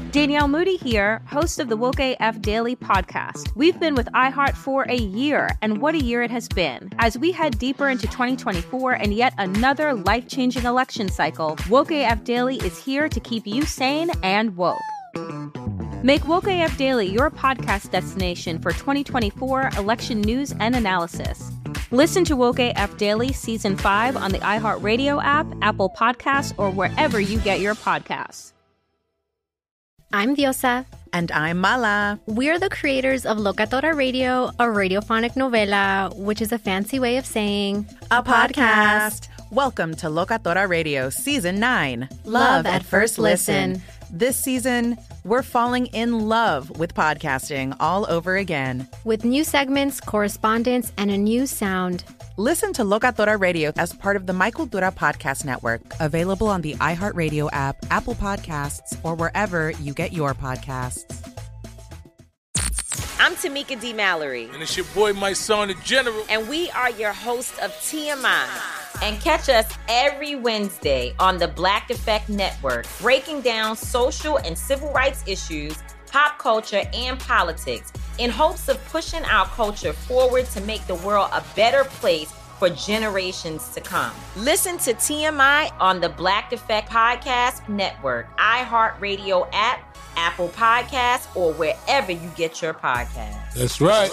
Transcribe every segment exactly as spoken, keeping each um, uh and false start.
Danielle Moody here, host of the Woke A F Daily podcast. We've been with iHeart for a year, and what a year it has been. As we head deeper into twenty twenty-four and yet another life-changing election cycle, Woke A F Daily is here to keep you sane and woke. Make Woke A F Daily your podcast destination for twenty twenty-four election news and analysis. Listen to Woke A F Daily Season five on the iHeartRadio app, Apple Podcasts, or wherever you get your podcasts. I'm Diosa. And I'm Mala. We're the creators of Locatora Radio, a radiophonic novela, which is a fancy way of saying a podcast. Welcome to Locatora Radio Season nine. Love at First Listen. This season, we're falling in love with podcasting all over again. With new segments, correspondence, and a new sound. Listen to Locatora Radio as part of the My Cultura Podcast Network. Available on the iHeartRadio app, Apple Podcasts, or wherever you get your podcasts. I'm Tamika D. Mallory. And it's your boy, my son, the General. And we are your hosts of T M I. And catch us every Wednesday on the Black Effect Network, breaking down social and civil rights issues, pop culture, and politics, in hopes of pushing our culture forward to make the world a better place for generations to come. Listen to T M I on the Black Effect Podcast Network, iHeartRadio app, Apple Podcasts, or wherever you get your podcasts. That's right.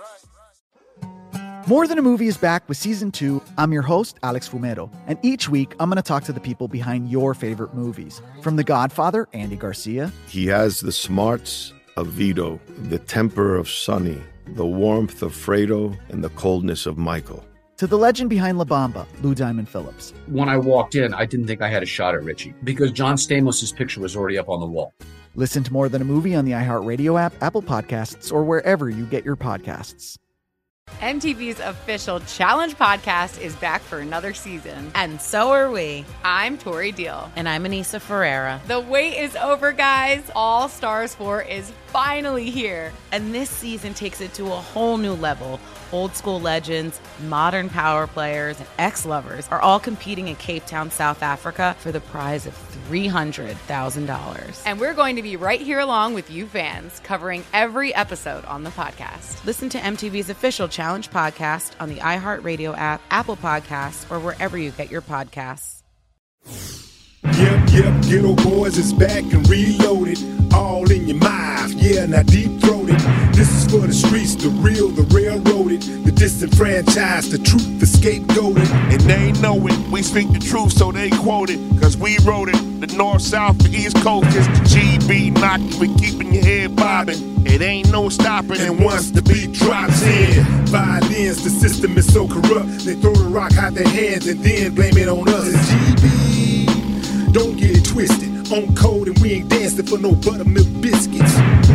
More Than a Movie is back with Season two. I'm your host, Alex Fumero, and each week I'm going to talk to the people behind your favorite movies. From The Godfather, Andy Garcia. He has the smarts of Vito, the temper of Sonny, the warmth of Fredo, and the coldness of Michael. To the legend behind La Bamba, Lou Diamond Phillips. When I walked in, I didn't think I had a shot at Richie because John Stamos' picture was already up on the wall. Listen to More Than a Movie on the iHeartRadio app, Apple Podcasts, or wherever you get your podcasts. M T V's official Challenge podcast is back for another season. And so are we. I'm Tori Deal. And I'm Anissa Ferreira. The wait is over, guys. All Stars four is finally here. And this season takes it to a whole new level. Old school legends, modern power players, and ex-lovers are all competing in Cape Town, South Africa for the prize of three hundred thousand dollars. And we're going to be right here along with you fans, covering every episode on the podcast. Listen to M T V's official Challenge podcast on the iHeartRadio app, Apple Podcasts, or wherever you get your podcasts. Yep, yep, Ghetto Boys is back and reloaded. All in your mouth, yeah, now deep-throated. This is for the streets, the real, the railroaded, the disenfranchised, the truth, the scapegoated. And they know it, we speak the truth, so they quote it. Cause we wrote it, the north, south, the east coast is the G B knocking, we keeping your head bobbing. It ain't no stopping, and once the beat drops in, violence, the system is so corrupt. They throw the rock out their hands and then blame it on us. It's G B, don't get it twisted. On code and we ain't dancing for no buttermilk biscuits.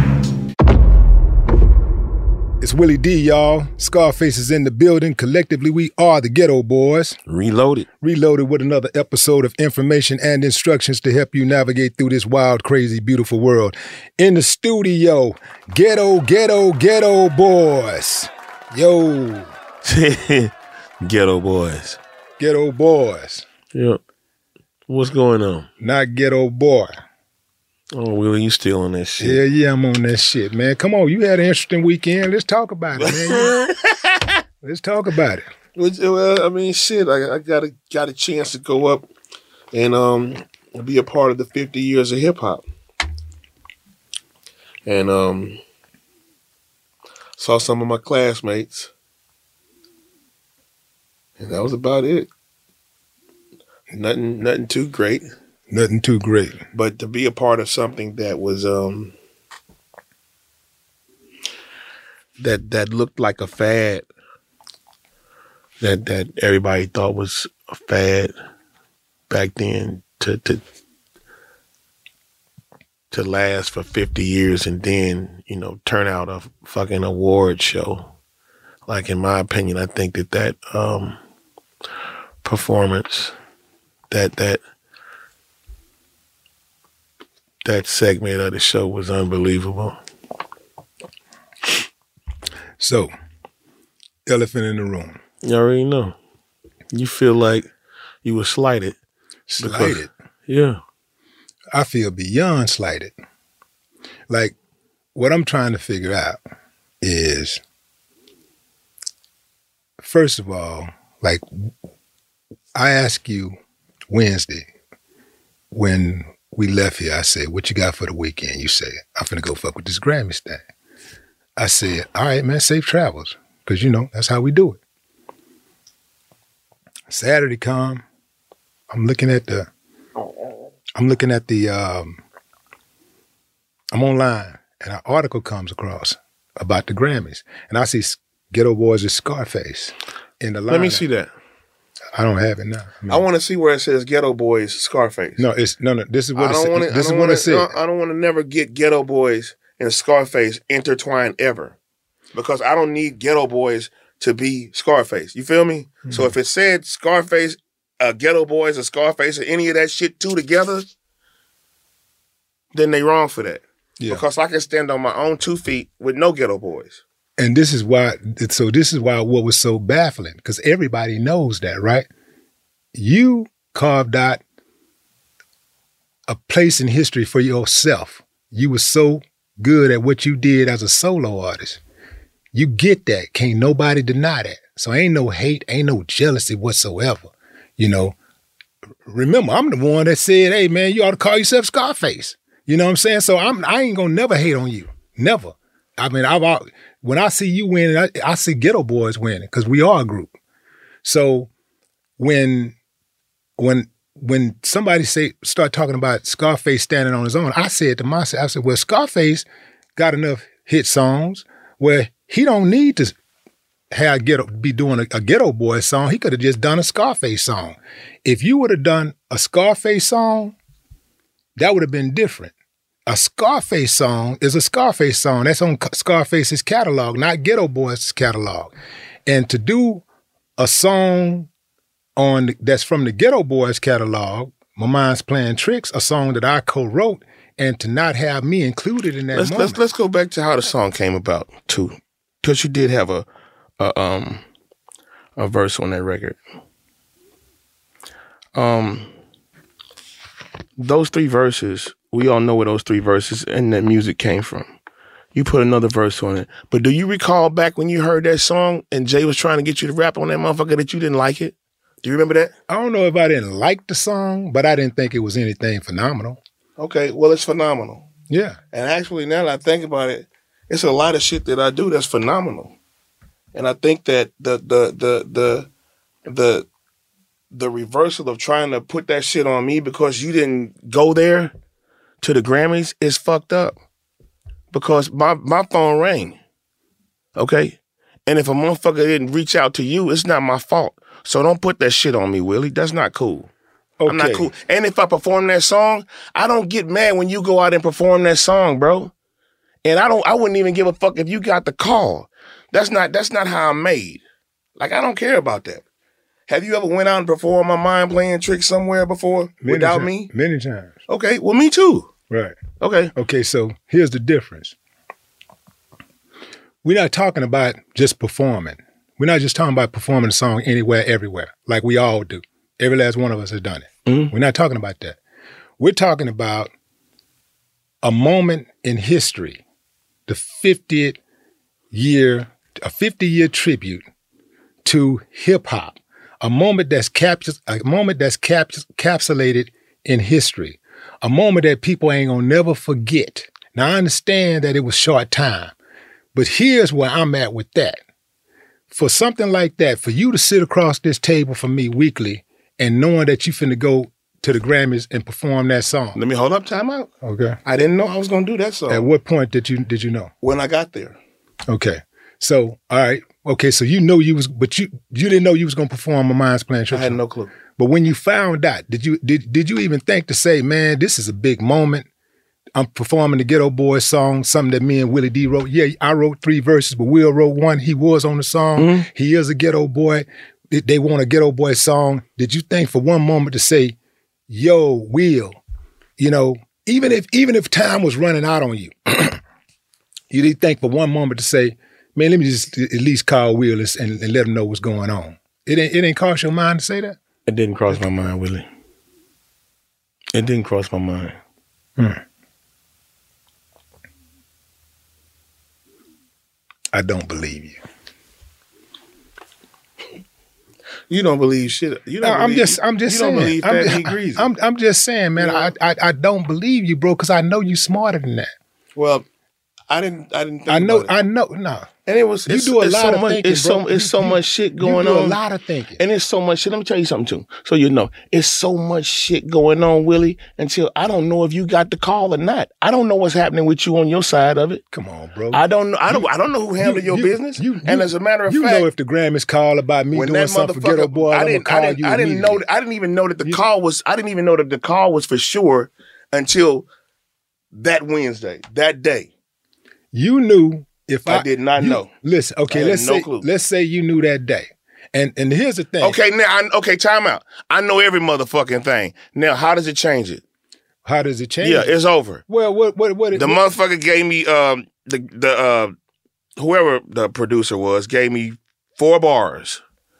It's Willie D, y'all. Scarface is in the building. Collectively, we are the Ghetto Boys. Reloaded. Reloaded with another episode of information and instructions to help you navigate through this wild, crazy, beautiful world. In the studio, Ghetto, Ghetto, Ghetto Boys. Yo. Ghetto Boys. Ghetto Boys. Yep. What's going on? Not Ghetto Boy. Oh, Willie, you still on that shit? Yeah, yeah, I'm on that shit, man. Come on, you had an interesting weekend. Let's talk about it, man. Let's talk about it. Well, I mean, shit, I, I got a got a chance to go up and um be a part of the fifty years of hip hop, and um saw some of my classmates, and that was about it. Nothing, nothing too great. Nothing too great. But to be a part of something that was um that that looked like a fad, that that everybody thought was a fad back then, to to to last for fifty years and then, you know, turn out a fucking award show. Like, in my opinion, I think that that um performance, that that that segment of the show was unbelievable. So, elephant in the room. You already know. You feel like you were slighted. Slighted? Because, yeah. I feel beyond slighted. like, what I'm trying to figure out is, first of all, like, I asked you Wednesday when we left here, I said, what you got for the weekend? You said, I'm finna go fuck with this Grammys thing. I said, all right, man, safe travels. Because, you know, that's how we do it. Saturday come, I'm looking at the, I'm looking at the, um, I'm online, and an article comes across about the Grammys. And I see Ghetto Boys' Scarface in the line. Let me see that. I don't have it now. I, mean, I want to see where it says Ghetto Boys Scarface. No, it's no, no. This is what I don't want to. This is what what it said. I don't want to never get Ghetto Boys and Scarface intertwined ever, because I don't need Ghetto Boys to be Scarface. You feel me? Mm-hmm. So if it said Scarface, uh, Ghetto Boys, or Scarface, or any of that shit two together, then they wrong for that. Yeah. Because I can stand on my own two feet with no Ghetto Boys. And this is why, so this is why what was so baffling, because everybody knows that, right? You carved out a place in history for yourself. You were so good at what you did as a solo artist. You get that. Can't nobody deny that. So ain't no hate, ain't no jealousy whatsoever. You know, remember, I'm the one that said, hey, man, you ought to call yourself Scarface. You know what I'm saying? So I'm, I ain't gonna never hate on you. Never. I mean, I've when I see you winning, I, I see Ghetto Boys winning, because we are a group. So when when when somebody say start talking about Scarface standing on his own, I said to myself, I said, well, Scarface got enough hit songs where he don't need to have ghetto be doing a, a Ghetto Boy song. He could have just done a Scarface song. If you would have done a Scarface song, that would have been different. A Scarface song is a Scarface song. That's on Scarface's catalog, not Ghetto Boys' catalog. And to do a song on the, that's from the Ghetto Boys catalog, My Mind's Playing Tricks, a song that I co-wrote, and to not have me included in that let's, moment. Let's, let's go back to how the song came about, too. Because you did have a, a um a verse on that record. Um, those three verses, we all know where those three verses and that music came from. You put another verse on it. But do you recall back when you heard that song and Jay was trying to get you to rap on that motherfucker that you didn't like it? Do you remember that? I don't know if I didn't like the song, but I didn't think it was anything phenomenal. Okay, well, it's phenomenal. Yeah. And actually, now that I think about it, it's a lot of shit that I do that's phenomenal. And I think that the the the the the the reversal of trying to put that shit on me because you didn't go there to the Grammys is fucked up. Because my, my phone rang. Okay? And if a motherfucker didn't reach out to you, it's not my fault. So don't put that shit on me, Willie. That's not cool. Okay. I'm not cool. And if I perform that song, I don't get mad when you go out and perform that song, bro. And I don't I wouldn't even give a fuck if you got the call. That's not that's not how I'm made. Like, I don't care about that. Have you ever went out and performed My Mind Playing Tricks somewhere before many without time, me? Many times. Okay, well, me too. Right. Okay. Okay, so here's the difference. We're not talking about just performing. We're not just talking about performing a song anywhere, everywhere, like we all do. Every last one of us has done it. Mm-hmm. We're not talking about that. We're talking about a moment in history, the fiftieth year, a fifty-year tribute to hip-hop, a moment that's captured, a moment that's capt- capsulated in history, a moment that people ain't gonna never forget. Now, I understand that it was short time, but here's where I'm at with that. For something like that, for you to sit across this table from me weekly and knowing that you finna go to the Grammys and perform that song. Let me hold up, time out. Okay. I didn't know I was gonna do that song. At what point did you did you know? When I got there. Okay. So, all right. Okay, so you know you was, but you you didn't know you was gonna perform My Mind's Playing Tricks. I had no clue. But when you found out, did you did did you even think to say, man, this is a big moment? I'm performing the Ghetto Boys song, something that me and Willie D wrote. Yeah, I wrote three verses, but Will wrote one. He was on the song. Mm-hmm. He is a Ghetto Boy. They want a Ghetto Boy song. Did you think for one moment to say, yo, Will, you know, even if even if time was running out on you, you didn't think for one moment to say, man, let me just at least call Will and, and let him know what's going on. It ain't, it ain't cross your mind to say that? It didn't cross my mind, Willie. It didn't cross my mind. Hmm. I don't believe you. You don't believe shit. You don't. No, I'm believe, just, I'm just you saying. don't believe I'm, that he greasy. I'm, I'm just saying, man. Yeah. I, I, I don't believe you, bro, because I know you smarter than that. Well, I didn't. I didn't. Think I know. about it. I know. No. And it was. You it's, do a it's lot so of much, thinking, It's bro. so. It's so You- much shit going you do on. a lot of thinking. And it's so much shit. Let me tell you something too, so you know. It's so much shit going on, Willie. Until I don't know if you got the call or not. I don't know what's happening with you on your side of it. Come on, bro. I don't know. I don't. I don't know who handled your you- business. you- and you- as a matter of you fact, know if the Grammys call about me when doing that something for motherfucker, Ghetto Boy, I I'm gonna didn't. call I didn't. you I didn't know. immediately. I didn't even know that the call was. I didn't even know that the call was for sure until that Wednesday, that day. You knew if I, I did not you- know. Listen, okay, I had let's no say clue. let's say you knew that day, and and here's the thing. Okay, now. I, okay, time out. I know every motherfucking thing. Now, how does it change it? How does it change? Yeah, it? it's over. Well, what what what? The what, motherfucker gave me um the the uh whoever the producer was gave me four bars.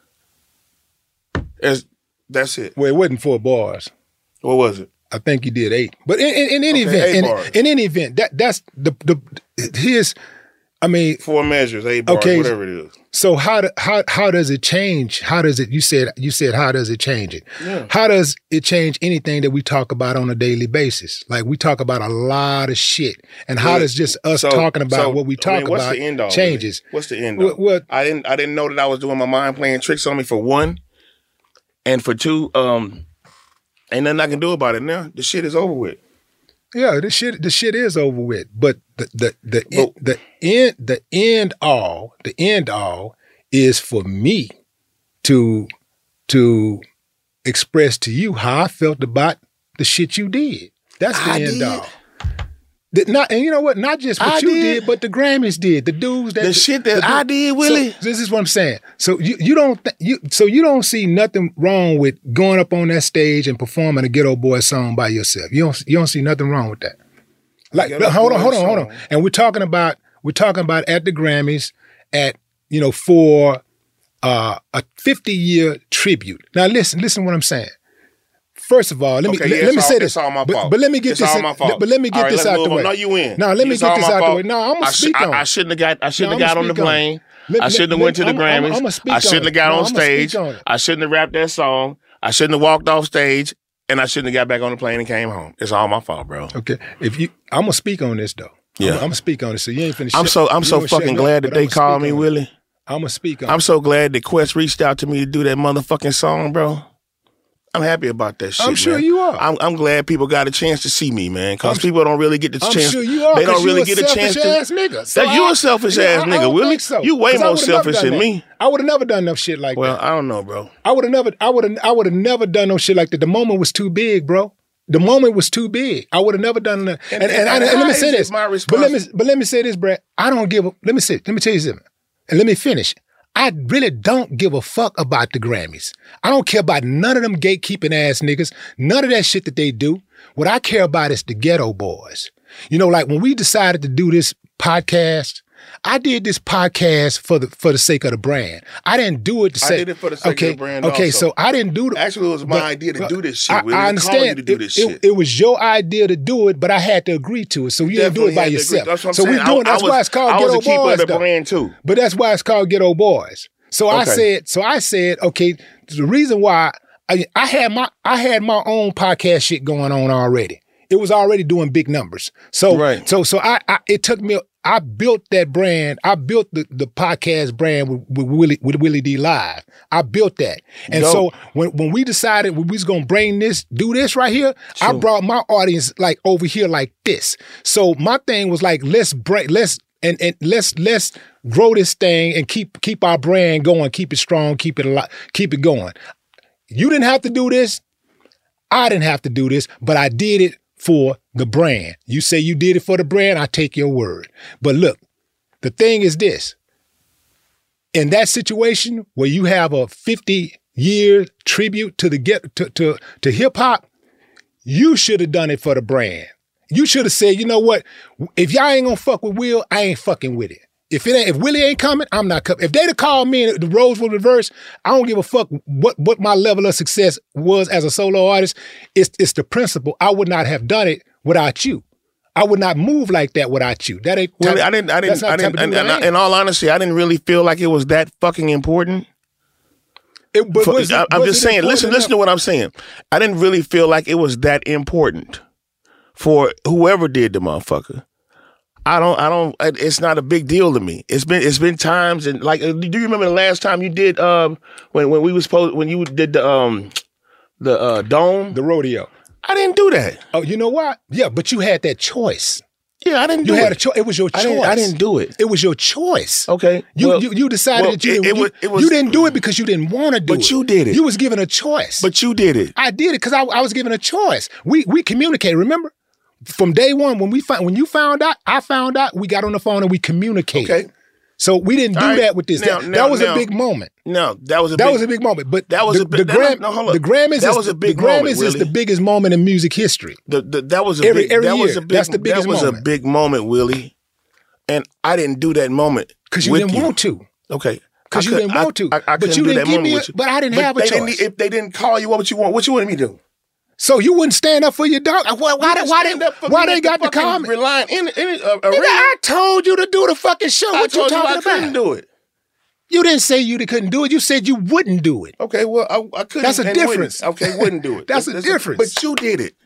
It's, that's it. Well, it wasn't four bars. What was it? I think you did eight. But in, in, in any Okay, eight event, bars. in, in any event, that that's the the his. I mean, Four measures, eight bars, Okay. whatever it is. so how do, how how does it change? How does it? You said you said how does it change it? Yeah. How does it change anything that we talk about on a daily basis? Like we talk about a lot of shit, and how Yeah. does just us So- talking about so, what we I talk mean, what's about the end all, changes? really? What's the end all? What, what I didn't I didn't know that I was doing my mind playing tricks on me for one, and for two, um, ain't nothing I can do about it now. The shit is over with. Yeah, the shit the shit is over with. But the the the But- the end the end all the end all is for me to to express to you how I felt about the shit you did. That's the I end did? all. The- not and you know what? Not just what I you did? did, but the Grammys did. The dudes that The shit that I did, Willie? So, this is what I'm saying. So you you don't th- you so you don't see nothing wrong with going up on that stage and performing a Ghetto Boy song by yourself. You don't you don't see nothing wrong with that. Like Ghetto hold on, Boy hold on, hold on. song. And we're talking about we're talking about at the Grammys at you know for uh, a fifty year tribute. Now listen, listen to what I'm saying. First of all, let me Okay, let, yeah, let me it's say all- this. it's all my but, fault. but let me get It's this. all in- my fault. But let me get All right, this let's out move the on. way. No, you win. No, let me It's get all this my out fault. the way. No, I'm gonna I, sh- speak I, on. I it. shouldn't have got. I shouldn't No, have got I'ma on the speak on it. plane. Let- I let- shouldn't have let- went to the I'm- I'm- Grammys. I'ma speak I on shouldn't it. have got No, on I'ma speak stage. on it. I shouldn't have rapped that song. I shouldn't have walked off stage, and I shouldn't have got back on the plane and came home. It's all my fault, bro. Okay, if you, I'm gonna speak on this though. Yeah. I'm, I'm gonna speak on this. So you ain't finished. I'm so I'm so fucking glad that they called me, Willie. I'm gonna speak on. I'm it. so glad that Quest reached out to me to do that motherfucking song, bro. I'm happy about that shit. I'm sure man. you are. I'm, I'm glad people got a chance to see me, man. Because I'm- people don't really get the I'm chance. sure you are. They 'cause don't really you get a a chance selfish to. ass nigga. So that you I- a selfish yeah, ass I- I nigga, don't Willie. think so. You way 'Cause I more would've never selfish done than that. me. I would have never done no shit like Well, that. I don't know, bro. I would have never. I would have. I would have never done no shit like that. The moment was too big, bro. The moment was too big. I would have never done that. And, and, and, and and let how me say is it this. my But let me. But let me say this, Brett. I don't give a. Let me say. Let me tell you something. And let me finish. I really don't give a fuck about the Grammys. I don't care about none of them gatekeeping ass niggas. None of that shit that they do. What I care about is the Ghetto Boys. You know, like when we decided to do this podcast, I did this podcast for the for the sake of the brand. I didn't do it to I say. did it for the sake okay, of the brand Okay, also. so I didn't do the. Actually, it was my but- idea to but do this shit. I, Willie. I They understand. called you to do It- this it, shit. it was your idea to do it, but I had to agree to it. So you didn't do it Definitely by had to agree. yourself. That's what I'm so saying. we doing. I- I That's was- why it's called I was Ghetto a keeper Boys, of the though. brand too. But that's why it's called Ghetto Boys. So I Okay. said. So I said. Okay. The reason why I, I had my I had my own podcast shit going on already. It was already doing big numbers. So Right. so so I, I it took me. I built that brand. I built the, the podcast brand with, with Willie with Willie D Live. I built that. And Dope. so when when we decided we was gonna bring this, do this right here, I Sure. brought my audience like over here like this. So my thing was like, let's break, let's and and let's let's grow this thing and keep keep our brand going, keep it strong, keep it alive, keep it going. You didn't have to do this. I didn't have to do this, but I did it for the brand. You say you did it for the brand, I take your word. But look, the thing is this. In that situation where you have a fifty year tribute to the get to to, to hip hop, you should have done it for the brand. You should have said, you know what? If y'all ain't gonna fuck with Will, I ain't fucking with it. If it ain't, if Willie ain't coming, I'm not coming. If they'd have called me and the roles were reversed, I don't give a fuck what, what my level of success was as a solo artist. It's it's the principle. I would not have done it without you. I would not move like that without you. That ain't. Well, I didn't. I didn't. I didn't. And, and, and in all honesty, I didn't really feel like it was that fucking important. It, but For, was it, I, I'm was just it saying. Listen, enough? listen to what I'm saying. I didn't really feel like it was that important for whoever did the motherfucker. I don't. I don't. It's not a big deal to me. It's been. It's been times and like. Do you remember the last time you did? Um, when when we was supposed when you did the um, the uh, dome, the rodeo. I didn't do that. Oh, you know what? Yeah, but you had that choice. Yeah, I didn't you do it. You had a choice. It was your choice. I didn't, I didn't do it. It was your choice. Okay. You well, you, you decided well, that you it, didn't. it you, was, it was, you didn't do it because you didn't want to do but it. But you did it. You was given a choice. But you did it. I did it because I, I was given a choice. We we communicated. Remember, from day one when we found when you found out, I found out. We got on the phone and we communicated. Okay. So we didn't do right. that with this. Now, that, now, that was now, a big moment. No, that was a that big, was a big moment. But that was the, a big. the Gram, no, hold up. The Grammys that is was a big the Grammys moment. is Willie. the biggest moment in music history. The, the, that was a every big, every that year. Was a big, That's the biggest That was moment. a big moment, Willie. And I didn't do that moment because you with didn't you. want to. Okay. Because you didn't want to. I, I, I but you do didn't that give me. A, with you. but I didn't but have a they choice. Didn't, if they didn't call you, what would you want? What you wanted me to do? So you wouldn't stand up for your dog? Why? Why? You Why, they, why they got the comment? Relying in, in a, a Nigga, I told you to do the fucking show. I What told you you talking I about? couldn't do it. You didn't say you couldn't do it. You said you wouldn't do it. Okay, well, I, I couldn't. That's a difference. Wouldn't. Okay, wouldn't do it. That's, that's a difference. A, but you did it.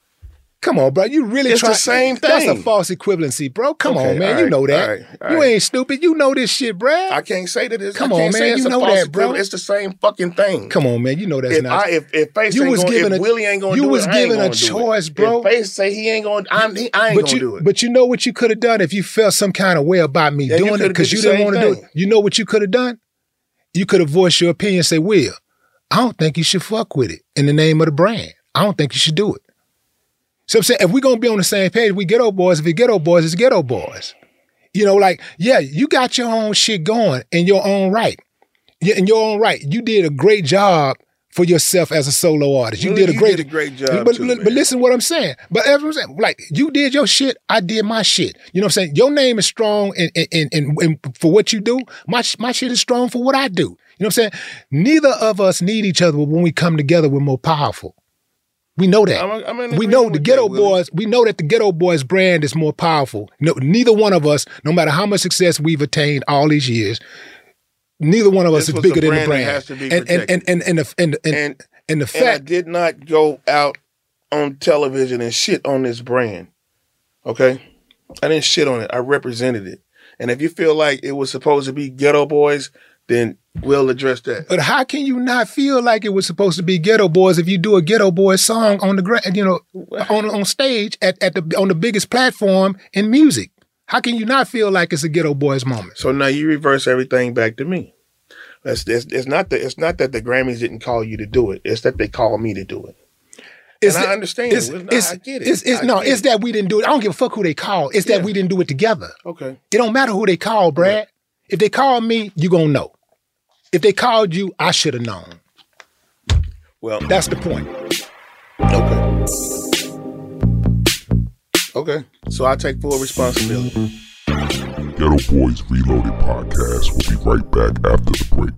Come on, bro. You really it's try. the same thing. That's a false equivalency, bro. Come okay, on, man. right, you know that. all right, all you right. ain't stupid. You know this shit, bro. I can't say that it's. Come I can't on, say man. It's You a know false that, bro. It's the same fucking thing. Come on, man. You know that's if not. I, if if Face you ain't was gonna, given if a, Willie ain't gonna you do was it, given I a ain't gonna choice, do it. bro. If Face say he ain't gonna, I'm, he, I ain't but gonna you, do it. But you know what you could have done if you felt some kind of way about me yeah, doing it because you didn't want to do it. You know what you could have done? You could have voiced your opinion and say, Will, I don't think you should fuck with it in the name of the brand. I don't think you should do it. So I'm saying, if we're going to be on the same page, we ghetto boys. If we ghetto boys, it's ghetto boys. You know, like, yeah, you got your own shit going in your own right. In your own right. You did a great job for yourself as a solo artist. You Really, did a you great, did a great job But, too, but, man. but listen to what I'm saying. But everyone's saying, like, you did your shit, I did my shit. You know what I'm saying? Your name is strong in, in, in, in, for what you do. My, my shit is strong for what I do. You know what I'm saying? Neither of us need each other, but when we come together, we're more powerful. We know that. I'm, I'm in we know the with Ghetto that, Willie. Boys, we know that the Ghetto Boys brand is more powerful. No, neither one of us, no matter how much success we've attained all these years, neither one of us This is was bigger a than the brand that brand. has to be and, and, and, and, and, the, and, and, And- and the And I fact, did not go out on television and shit on this brand. Okay? I didn't shit on it. I represented it. And if you feel like it was supposed to be Ghetto Boys, then we'll address that. but how can you not feel like it was supposed to be Ghetto Boys if you do a Ghetto Boys song on the gra- you know on on stage at, at the on the biggest platform in music? How can you not feel like it's a Ghetto Boys moment? So now you reverse everything back to me. It's, it's, it's not that it's not that the Grammys didn't call you to do it. It's that they called me to do it. It's and that- I understand. It's, Well, it's, I get it. It's, it's, I no, get it's it. that we didn't do it. I don't give a fuck who they call. It's that Yeah. we didn't do it together. Okay. It don't matter who they call, Brad. Right. If they called me, you gonna know. If they called you, I should have known. Well, That's the point. okay. Okay. So I take full responsibility. Ghetto Boys Reloaded podcast will be right back after the break.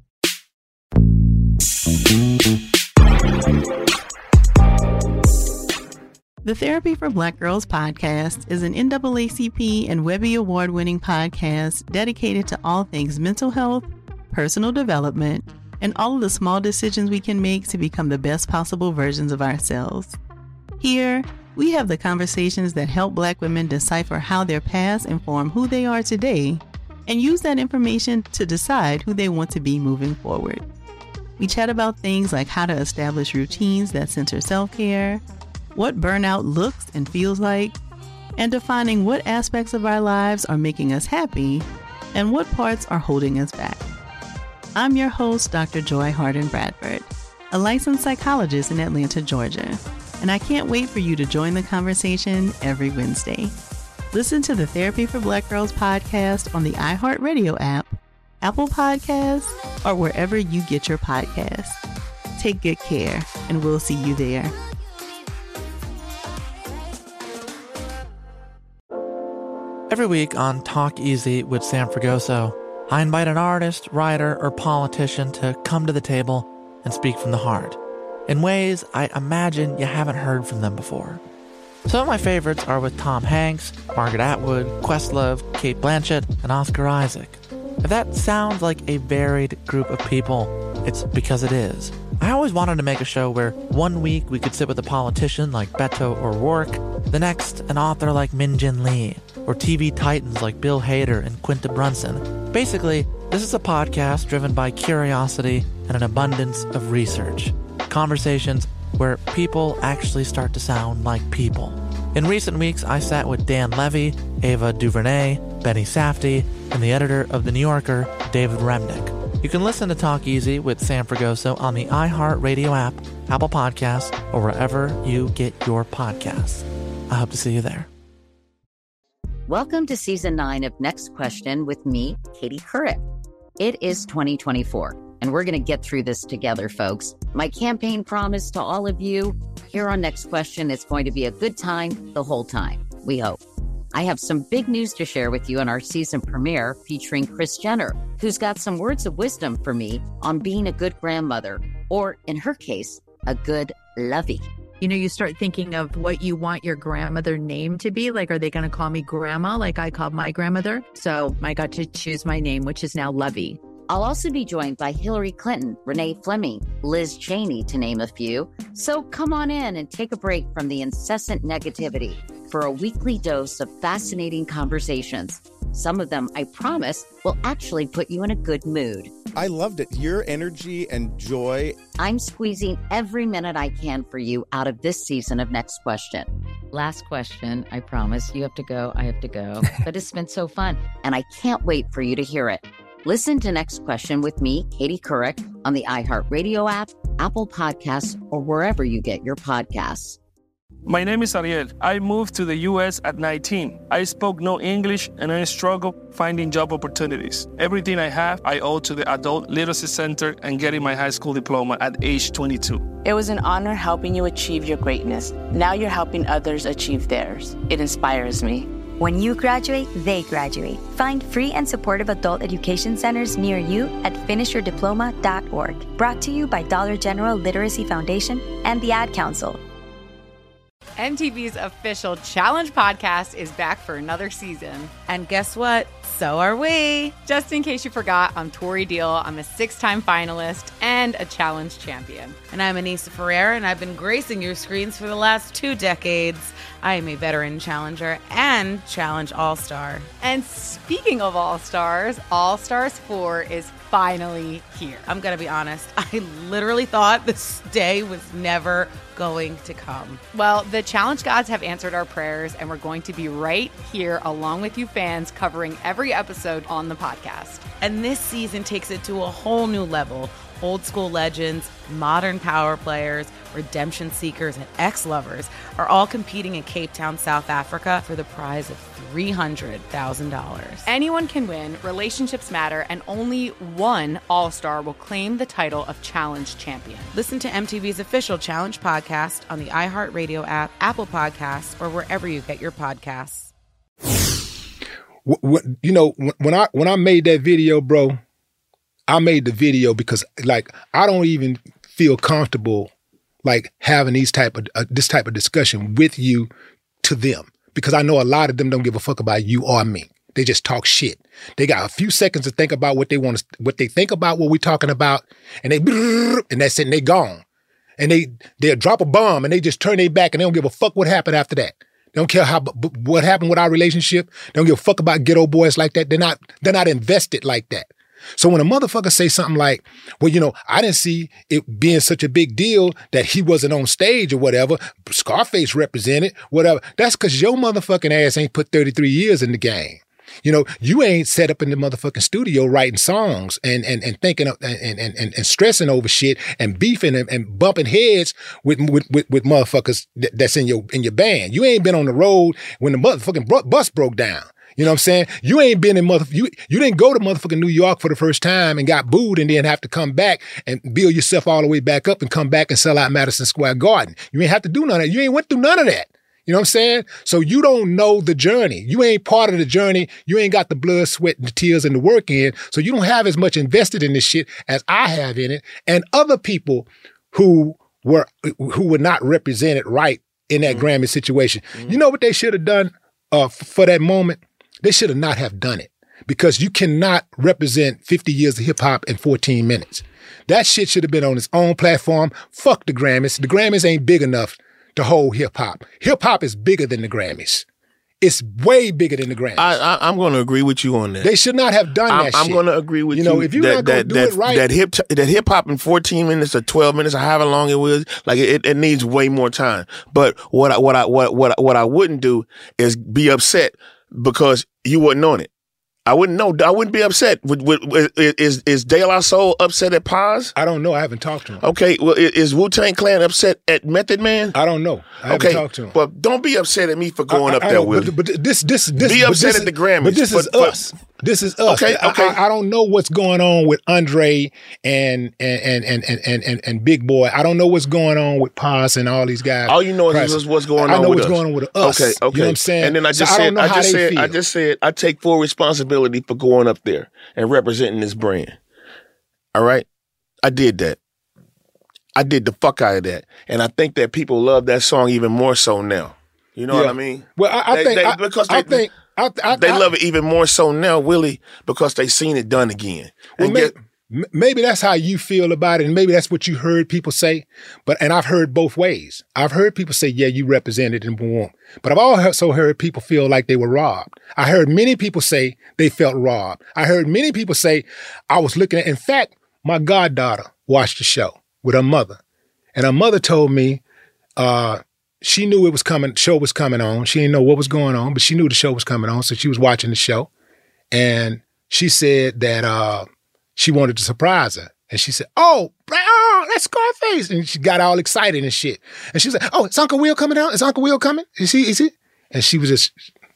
The Therapy for Black Girls podcast is an N double A C P and Webby Award-winning podcast dedicated to all things mental health, personal development, and all of the small decisions we can make to become the best possible versions of ourselves. Here, we have the conversations that help Black women decipher how their past inform who they are today and use that information to decide who they want to be moving forward. We chat about things like how to establish routines that center self-care, what burnout looks and feels like, and defining what aspects of our lives are making us happy and what parts are holding us back. I'm your host, Doctor Joy Harden Bradford, a licensed psychologist in Atlanta, Georgia, and I can't wait for you to join the conversation every Wednesday. Listen to the Therapy for Black Girls podcast on the iHeartRadio app, Apple Podcasts, or wherever you get your podcasts. Take good care, and we'll see you there. Every week on Talk Easy with Sam Fragoso, I invite an artist, writer, or politician to come to the table and speak from the heart in ways I imagine you haven't heard from them before. Some of my favorites are with Tom Hanks, Margaret Atwood, Questlove, Cate Blanchett, and Oscar Isaac. If that sounds like a varied group of people, it's because it is. I always wanted to make a show where one week we could sit with a politician like Beto O'Rourke, the next an author like Min Jin Lee, or T V titans like Bill Hader and Quinta Brunson. Basically, this is a podcast driven by curiosity and an abundance of research. Conversations where people actually start to sound like people. In recent weeks, I sat with Dan Levy, Ava DuVernay, Benny Safdie, and the editor of The New Yorker, David Remnick. You can listen to Talk Easy with Sam Fragoso on the iHeartRadio app, Apple Podcasts, or wherever you get your podcasts. I hope to see you there. Welcome to Season nine of Next Question with me, Katie Couric. It is twenty twenty-four, and we're going to get through this together, folks. My campaign promise to all of you here on Next Question is going to be a good time the whole time, we hope. I have some big news to share with you on our season premiere featuring Kris Jenner, who's got some words of wisdom for me on being a good grandmother, or in her case, a good lovey. You know, you start thinking of what you want your grandmother name to be. Like, are they going to call me grandma like I called my grandmother? So I got to choose my name, which is now Lovey. I'll also be joined by Hillary Clinton, Renee Fleming, Liz Cheney, to name a few. So come on in and take a break from the incessant negativity for a weekly dose of fascinating conversations. Some of them, I promise, will actually put you in a good mood. I loved it. Your energy and joy. I'm squeezing every minute I can for you out of this season of Next Question. Last question, I promise. You have to go, I have to go. But it's been so fun, and I can't wait for you to hear it. Listen to Next Question with me, Katie Couric, on the iHeartRadio app, Apple Podcasts, or wherever you get your podcasts. My name is Ariel. I moved to the U S at nineteen. I spoke no English and I struggled finding job opportunities. Everything I have, I owe to the Adult Literacy Center and getting my high school diploma at age twenty-two. It was an honor helping you achieve your greatness. Now you're helping others achieve theirs. It inspires me. When you graduate, they graduate. Find free and supportive adult education centers near you at finish your diploma dot org. Brought to you by Dollar General Literacy Foundation and the Ad Council. M T V's official Challenge podcast is back for another season. And guess what? So are we. Just in case you forgot, I'm Tori Deal. I'm a six-time finalist and a Challenge champion. And I'm Anissa Ferreira, and I've been gracing your screens for the last two decades. I am a veteran challenger and Challenge All-Star. And speaking of All-Stars, All-Stars four is finally here. I'm going to be honest. I literally thought this day was never going to come. Well, the Challenge gods have answered our prayers, and we're going to be right here along with you fans covering every episode on the podcast. And this season takes it to a whole new level. Old school legends, modern power players, redemption seekers, and ex-lovers are all competing in Cape Town, South Africa for the prize of three hundred thousand dollars. Anyone can win, relationships matter, and only one All-Star will claim the title of Challenge Champion. Listen to M T V's official Challenge podcast on the iHeartRadio app, Apple Podcasts, or wherever you get your podcasts. You know, when I when I made that video, bro, I made the video because, like, I don't even feel comfortable, like, having these type of uh, this type of discussion with you to them, because I know a lot of them don't give a fuck about you or me. They just talk shit. They got a few seconds to think about what they want to, what they think about what we're talking about, and they and that's it. And they gone, and they they'll drop a bomb and they just turn their back and they don't give a fuck what happened after that. They don't care how what happened with our relationship. They don't give a fuck about ghetto boys like that. They're not they're not invested like that. So when a motherfucker say something like, well, you know, I didn't see it being such a big deal that he wasn't on stage or whatever, Scarface represented, whatever, that's because your motherfucking ass ain't put thirty-three years in the game. You know, you ain't set up in the motherfucking studio writing songs and and, and thinking of, and, and, and, and stressing over shit and beefing and, and bumping heads with with, with, with motherfuckers that, that's in your in your band. You ain't been on the road when the motherfucking bus broke down. You know what I'm saying? You ain't been in mother you you didn't go to motherfucking New York for the first time and got booed and then have to come back and build yourself all the way back up and come back and sell out Madison Square Garden. You ain't have to do none of that. You ain't went through none of that. You know what I'm saying? So you don't know the journey. You ain't part of the journey. You ain't got the blood, sweat, and the tears and the work in. So you don't have as much invested in this shit as I have in it. And other people who were who were not represented right in that Mm-hmm. Grammy situation. Mm-hmm. You know what they should have done uh, f- for that moment? They should have not have done it because you cannot represent fifty years of hip hop in fourteen minutes. That shit should have been on its own platform. Fuck the Grammys. The Grammys ain't big enough to hold hip hop. Hip hop is bigger than the Grammys. It's way bigger than the Grammys. I, I, I'm going to agree with you on that. They should not have done I'm, that I'm shit. going to agree with you. You know, if you're that, not going to that, do that, it right. That hip that hip hop in fourteen minutes or twelve minutes or however long it was, like it, it needs way more time. But what I, what I, what, what, what I wouldn't do is be upset because you wasn't on it. I wouldn't know. I wouldn't be upset. Would, would, would, is is De La Soul upset at Paz? I don't know. I haven't talked to him. Okay. Well, is Wu-Tang Clan upset at Method Man? I don't know. I haven't okay. talked to him. But don't be upset at me for going I, up I, I there, know, Willie. but, but this, this, this, be but upset this at is, the Grammys. But this is but, us. But, this is us. Okay. Okay. I, I, I don't know what's going on with Andre and and and and and and, and Big Boy. I don't know what's going on with Paz and all these guys. All you know is what's, what's going on. I know with what's us. going on with us. Okay. Okay. You know what I'm saying? And then I just so said, I, I, I just said, feel. I just said, I take full responsibility for going up there and representing this brand. All right, I did that. I did the fuck out of that, and I think that people love that song even more so now. You know Yeah. what I mean? Well, I, I They- think they- I, because I they- think I, I, they I, love it even more so now, Willie, because they seen it done again. Well, And may, get- m- maybe that's how you feel about it, and maybe that's what you heard people say. But and I've heard both ways. I've heard people say, "Yeah, you represented and won," but I've also heard people feel like they were robbed. I heard many people say they felt robbed. I heard many people say, "I was looking at." In fact, my goddaughter watched the show with her mother, and her mother told me uh, she knew it was coming. Show was coming on. She didn't know what was going on, but she knew the show was coming on, so she was watching the show, and she said that uh, she wanted to surprise her. And she said, oh, oh, that's Scarface. And she got all excited and shit. And she was like, oh, is Uncle Will coming out? Is Uncle Will coming? Is he, is he? And she was just,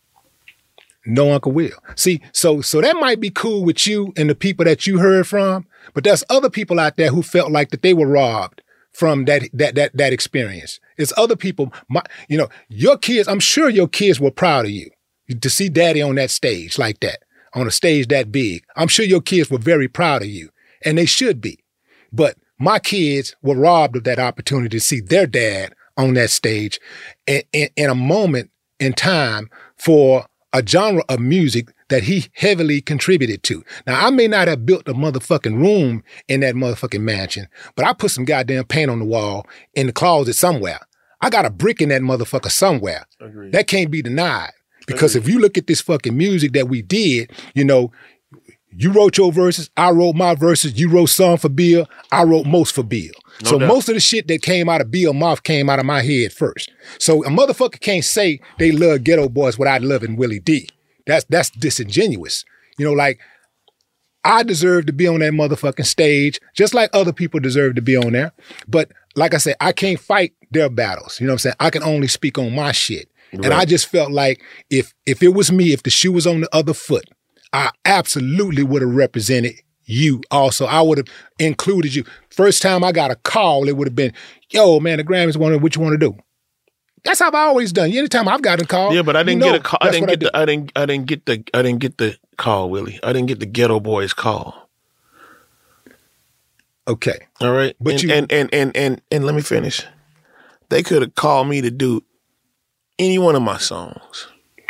no Uncle Will. See, so so that might be cool with you and the people that you heard from, but there's other people out there who felt like that they were robbed from that that that that experience. It's other people, my, you know, your kids, I'm sure your kids were proud of you to see daddy on that stage like that, on a stage that big. I'm sure your kids were very proud of you, and they should be. But my kids were robbed of that opportunity to see their dad on that stage in, in, in a moment in time for a genre of music that he heavily contributed to. Now, I may not have built a motherfucking room in that motherfucking mansion, but I put some goddamn paint on the wall in the closet somewhere. I got a brick in that motherfucker somewhere. Agreed. That can't be denied. Because if you look at this fucking music that we did, you know, you wrote your verses, I wrote my verses, you wrote some for Bill, I wrote most for Bill. No so doubt. most of the shit that came out of Bill's mouth came out of my head first. So a motherfucker can't say they love Ghetto Boys without loving Willie D. That's that's disingenuous. You know, like, I deserve to be on that motherfucking stage, just like other people deserve to be on there. But like I said, I can't fight their battles. You know what I'm saying? I can only speak on my shit. Right. And I just felt like if if it was me, if the shoe was on the other foot, I absolutely would have represented you also. I would have included you. First time I got a call, it would have been, yo, man, the Grammys wanted what you want to do. That's how I've always done. Anytime I've gotten a call. Yeah, but I didn't you know, get a call. I that's didn't what get the. I didn't. I didn't get the. I didn't get the call, Willie. I didn't get the Ghetto Boys call. Okay. All right. But and, you- and, and and and and let me finish. They could have called me to do any one of my songs.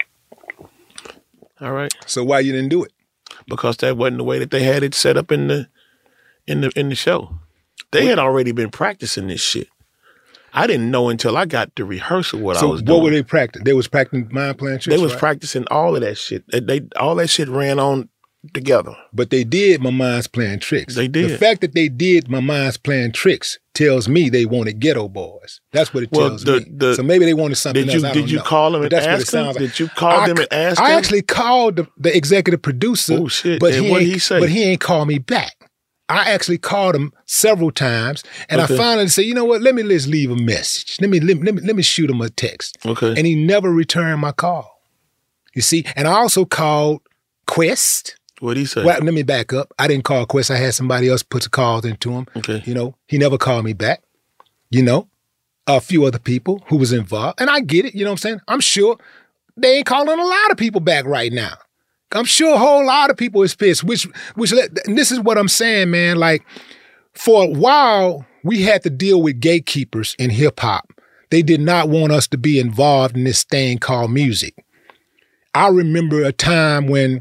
All right. So why you didn't do it? Because that wasn't the way that they had it set up in the in the in the show. They had already been practicing this shit. I didn't know until I got to rehearsal what so I was what doing. were they practicing? They was practicing mind playing tricks, They was right? practicing all of that shit. They, they all that shit ran on together. But they did My Mind's Playing Tricks. They did. The fact that they did My Mind's Playing Tricks tells me they wanted Ghetto Boys. That's what it Well, tells the- me. the- so maybe they wanted something Did else. you I did don't you know. call them But and that's what it ask them? sounds like. Did you call I, them and ask I them? actually called the, the executive producer. Oh shit! But and he what did ain't- he say? But he ain't called me back. I actually called him several times, and Okay. I finally said, you know what? Let me just leave a message. Let me let, me- let me let me shoot him a text. Okay. And he never returned my call. You see, and I also called Quest. What did he say? Well, let me back up. I didn't call Quest. I had somebody else put the calls into him. Okay. You know, he never called me back. You know, a few other people who was involved. And I get it, you know what I'm saying? I'm sure they ain't calling a lot of people back right now. I'm sure a whole lot of people is pissed, which, which, and this is what I'm saying, man. Like, for a while, we had to deal with gatekeepers in hip hop They did not want us to be involved in this thing called music. I remember a time when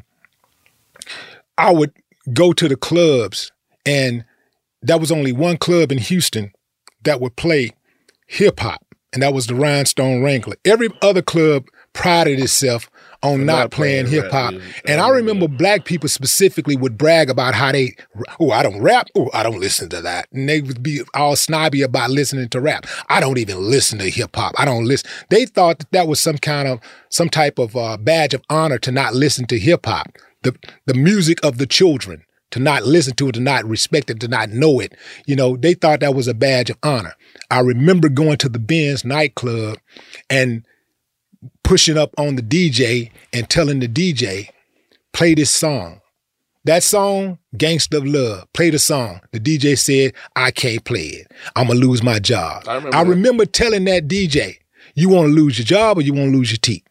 I would go to the clubs, and there was only one club in Houston that would play hip hop, and that was the Rhinestone Wrangler. Every other club prided itself on not, not playing, playing hip hop. And I remember black people specifically would brag about how they, oh, I don't rap. Oh, I don't listen to that. And they would be all snobby about listening to rap. I don't even listen to hip hop. I don't listen. They thought that that was some kind of, some type of uh, badge of honor to not listen to hip hop, the the music of the children, to not listen to it, to not respect it, to not know it. You know, they thought that was a badge of honor. I remember going to the Benz nightclub and pushing up on the D J and telling the D J, play this song. That song, Gangsta of Love, play the song. The D J said, I can't play it. I'm going to lose my job. I remember, I remember telling that D J, you want to lose your job or you want to lose your teeth?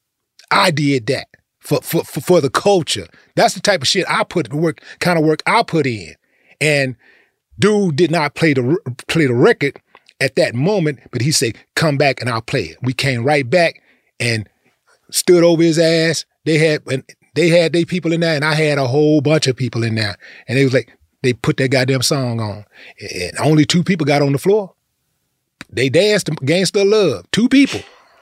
I did that for, for, for, for the culture. That's the type of shit I put work, kind of work I put in. And dude did not play the play the record at that moment, but he said, come back and I'll play it. We came right back and stood over his ass. They had and they had their people in there, and I had a whole bunch of people in there. And they was like, they put that goddamn song on. And only two people got on the floor. They danced Gangsta of Love. Two people.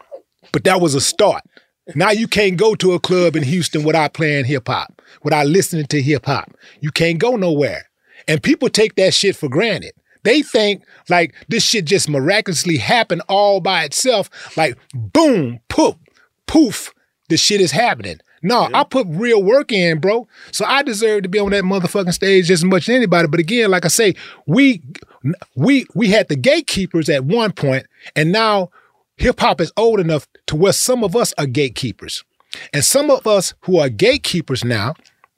But that was a start. Now you can't go to a club in Houston without playing hip hop, without listening to hip hop. You can't go nowhere. And people take that shit for granted. They think like this shit just miraculously happened all by itself. Like boom, poof, poof, the shit is happening. No, yeah. I put real work in, bro. So I deserve to be on that motherfucking stage just as much as anybody. But again, like I say, we we we had the gatekeepers at one point, and now hip hop is old enough to where some of us are gatekeepers. And some of us who are gatekeepers now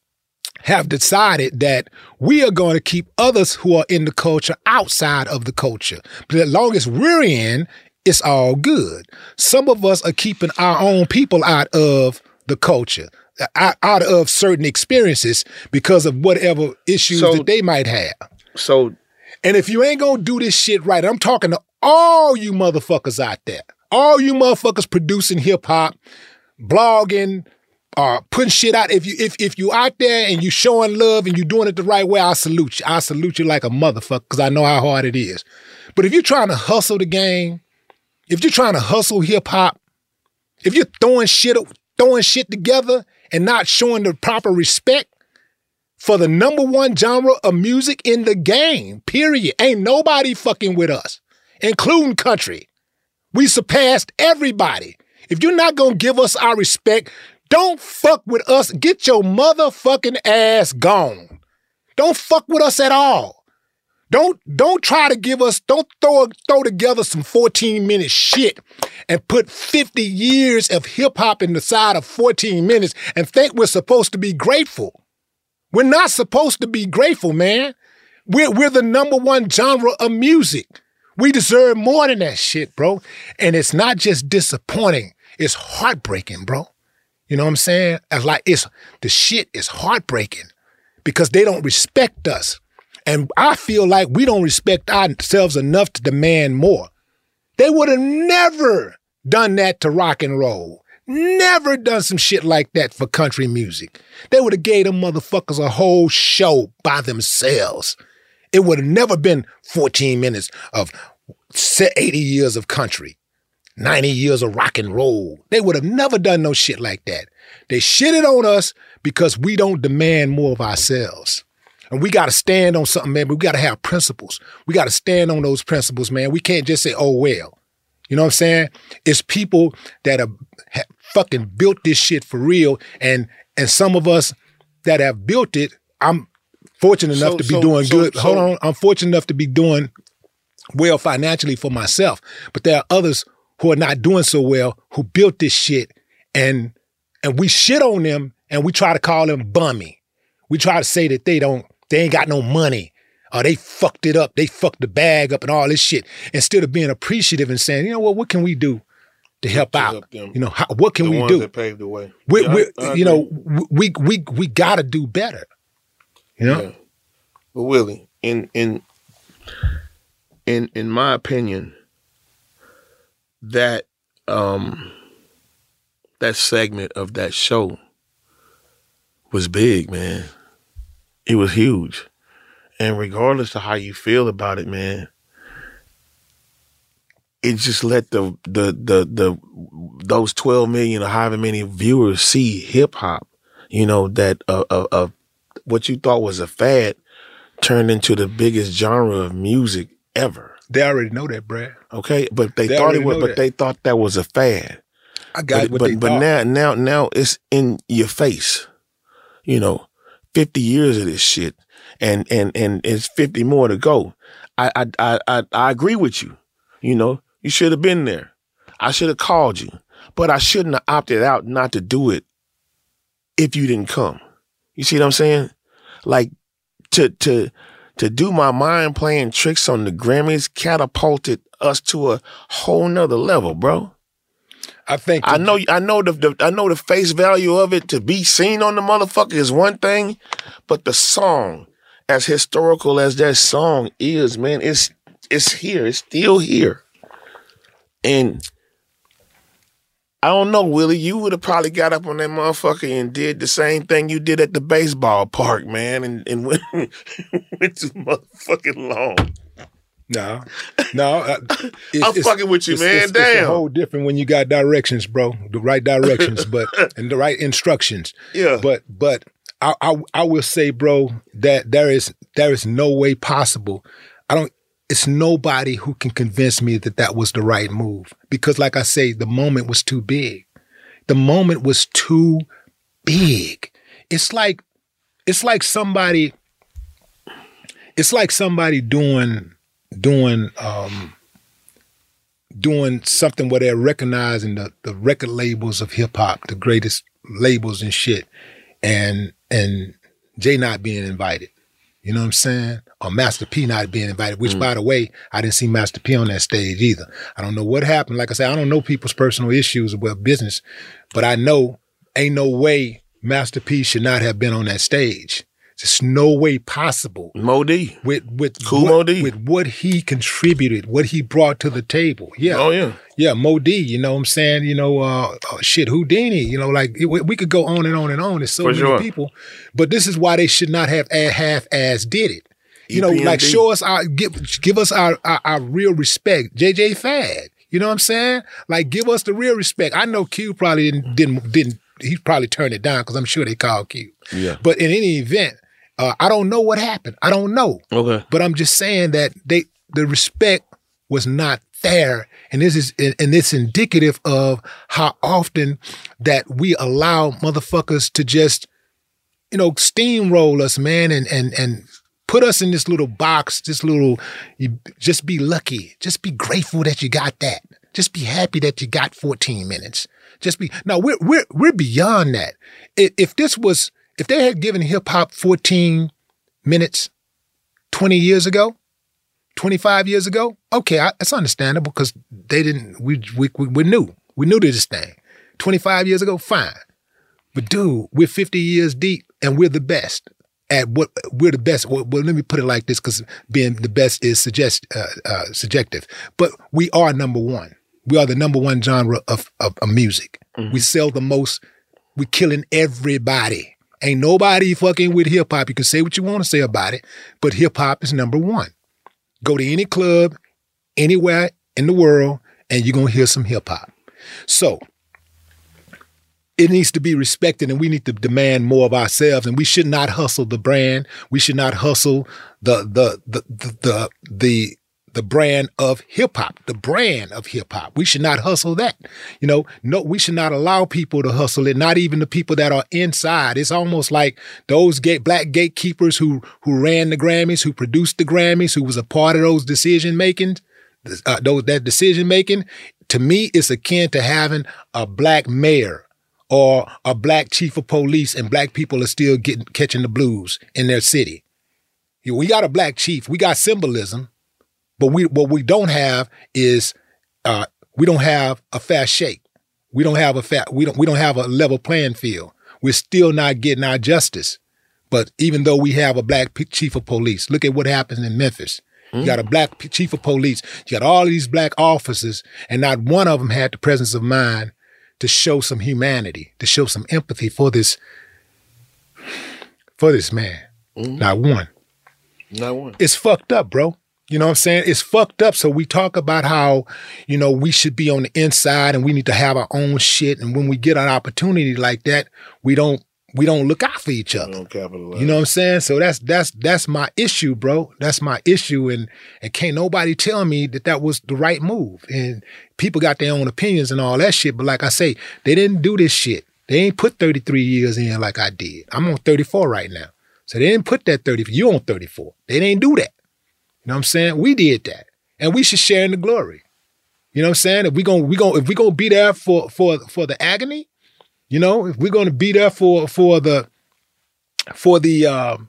have decided that we are going to keep others who are in the culture outside of the culture. But as long as we're in, it's all good. Some of us are keeping our own people out of the culture, out, out of certain experiences because of whatever issues so, that they might have. So, and if you ain't going to do this shit right, I'm talking to all you motherfuckers out there, all you motherfuckers producing hip hop, blogging, Uh, putting shit out. If you if if you out there and you showing love and you doing it the right way, I salute you. I salute you like a motherfucker because I know how hard it is. But if you're trying to hustle the game, if you're trying to hustle hip hop, if you're throwing shit throwing shit together and not showing the proper respect for the number one genre of music in the game, period, ain't nobody fucking with us, including country. We surpassed everybody. If you're not gonna give us our respect, don't fuck with us. Get your motherfucking ass gone. Don't fuck with us at all. Don't don't try to give us, don't throw throw together some fourteen minute shit and put fifty years of hip hop in the side of fourteen minutes and think we're supposed to be grateful. We're not supposed to be grateful, man. We're, we're the number one genre of music. We deserve more than that shit, bro. And it's not just disappointing. It's heartbreaking, bro. You know what I'm saying? It's like it's the shit is heartbreaking because they don't respect us. And I feel like we don't respect ourselves enough to demand more. They would have never done that to rock and roll. Never done some shit like that for country music. They would have gave them motherfuckers a whole show by themselves. It would have never been fourteen minutes of eighty years of country. ninety years of rock and roll. They would have never done no shit like that. They shitted on us because we don't demand more of ourselves. And we got to stand on something, man. We got to have principles. We got to stand on those principles, man. We can't just say, oh, well. You know what I'm saying? It's people that have, have fucking built this shit for real. And and some of us that have built it, I'm fortunate enough so, to be so, doing so, good. So, Hold on. I'm fortunate enough to be doing well financially for myself. But there are others who are not doing so well, who built this shit, and and we shit on them, and we try to call them bummy. We try to say that they don't, they ain't got no money, or they fucked it up, they fucked the bag up and all this shit, instead of being appreciative and saying, you know what, what can we do to help to out? Help them, you know, how, what can the we ones do? That paved the way. We, yeah, we, I, I you know, we we we got to do better. You know, yeah. But Willie, in in in in my opinion, that um, that segment of that show was big, man. It was huge. And regardless of how you feel about it, man, it just let the the the the those twelve million or however many viewers see hip hop, you know, that uh, uh, uh, what you thought was a fad turned into the biggest genre of music ever. They already know that, Brad. Okay, but they, They thought it already was, know but that. they thought that was a fad. I got but, what but, they but thought. now, now, now it's in your face. You know, fifty years of this shit, and and and it's fifty more to go. I I I I, I agree with you. You know, you should have been there. I should have called you, but I shouldn't have opted out not to do it if you didn't come. You see what I'm saying? Like to to to do my mind playing tricks on the Grammys catapulted us to a whole nother level, bro. I think I know I know the, the I know the face value of it to be seen on the motherfucker is one thing, but the song, as historical as that song is, man, it's it's here. It's still here. And I don't know, Willie, you would have probably got up on that motherfucker and did the same thing you did at the baseball park, man, and, and went, went too motherfucking long. No, no. Uh, it's, I'm it's- fucking with you, it's, man. It's, it's a Damn. whole different when you got directions, bro. The right directions, but and the right instructions. Yeah. But but I, I I will say, bro, that there is there is no way possible. I don't. It's nobody who can convince me that that was the right move because, like I say, the moment was too big. The moment was too big. It's like it's like somebody. It's like somebody doing. doing um, doing something where they're recognizing the, the record labels of hip hop, the greatest labels and shit, and and Jay not being invited. You know what I'm saying? Or Master P not being invited, which, Mm. by the way, I didn't see Master P on that stage either. I don't know what happened. Like I said, I don't know people's personal issues about business, but I know ain't no way Master P should not have been on that stage. There's no way possible. Mo D. With with Cool what, Mo D. with what he contributed, what he brought to the table. Yeah. Oh, yeah. Yeah, Mo D, you know what I'm saying? You know, uh, uh, shit, Houdini, you know, like it, we we could go on and on and on. There's so For many sure. people. But this is why they should not have a half-ass did it. You know, E P M D. like show us our, give, give us our, our, our real respect. J J Fad, you know what I'm saying? Like give us the real respect. I know Q probably didn't, didn't, didn't he probably turned it down because I'm sure they called Q. Yeah. But in any event, uh, I don't know what happened. I don't know. Okay. But I'm just saying that they the respect was not there, and this is and it's indicative of how often that we allow motherfuckers to just, you know, steamroll us, man, and and and put us in this little box, this little. You just be lucky, just be grateful that you got that. Just be happy that you got fourteen minutes. Just be now we're we're we're beyond that. If, if this was if they had given hip hop fourteen minutes twenty years ago, twenty-five years ago, okay, I, that's understandable because they didn't, we, we, we, we knew. We knew this thing. twenty-five years ago, fine. But dude, we're fifty years deep and we're the best at what, we're the best. Well, well let me put it like this because being the best is suggest, uh, uh, subjective. But we are number one. We are the number one genre of, of, of music. Mm-hmm. We sell the most. We're killing everybody. Ain't nobody fucking with hip hop. You can say what you want to say about it, but hip hop is number one. Go to any club, anywhere in the world, and you're going to hear some hip hop. So it needs to be respected, and we need to demand more of ourselves, and we should not hustle the brand. We should not hustle the the the the the, the the brand of hip hop, the brand of hip hop. We should not hustle that. You know, no, we should not allow people to hustle it, not even the people that are inside. It's almost like those gate, black gatekeepers who who ran the Grammys, who produced the Grammys, who was a part of those decision making, uh, those that decision making. To me, it's akin to having a black mayor or a black chief of police, and black people are still getting catching the blues in their city. You know, we got a black chief, we got symbolism. But we what we don't have is uh, we don't have a fair shake. We don't have a fair, we don't we don't have a level playing field. We're still not getting our justice. But even though we have a black chief of police, look at what happens in Memphis. Mm-hmm. You got a black p- chief of police. You got all these black officers, and not one of them had the presence of mind to show some humanity, to show some empathy for this, for this man. Mm-hmm. Not one. Not one. It's fucked up, bro. You know what I'm saying? It's fucked up. So we talk about how, you know, we should be on the inside and we need to have our own shit. And when we get an opportunity like that, we don't we don't look out for each other. Don't capitalize. You know what I'm saying? So that's that's that's my issue, bro. That's my issue. And and can't nobody tell me that that was the right move. And people got their own opinions and all that shit. But like I say, they didn't do this shit. They ain't put thirty-three years in like I did. I'm on thirty-four right now. So they didn't put that thirty. You on thirty-four. They didn't do that. You know what I'm saying? We did that. And we should share in the glory. You know what I'm saying? If we gonna we gonna if we gonna be there for for for the agony, you know, if we're gonna be there for for the for the um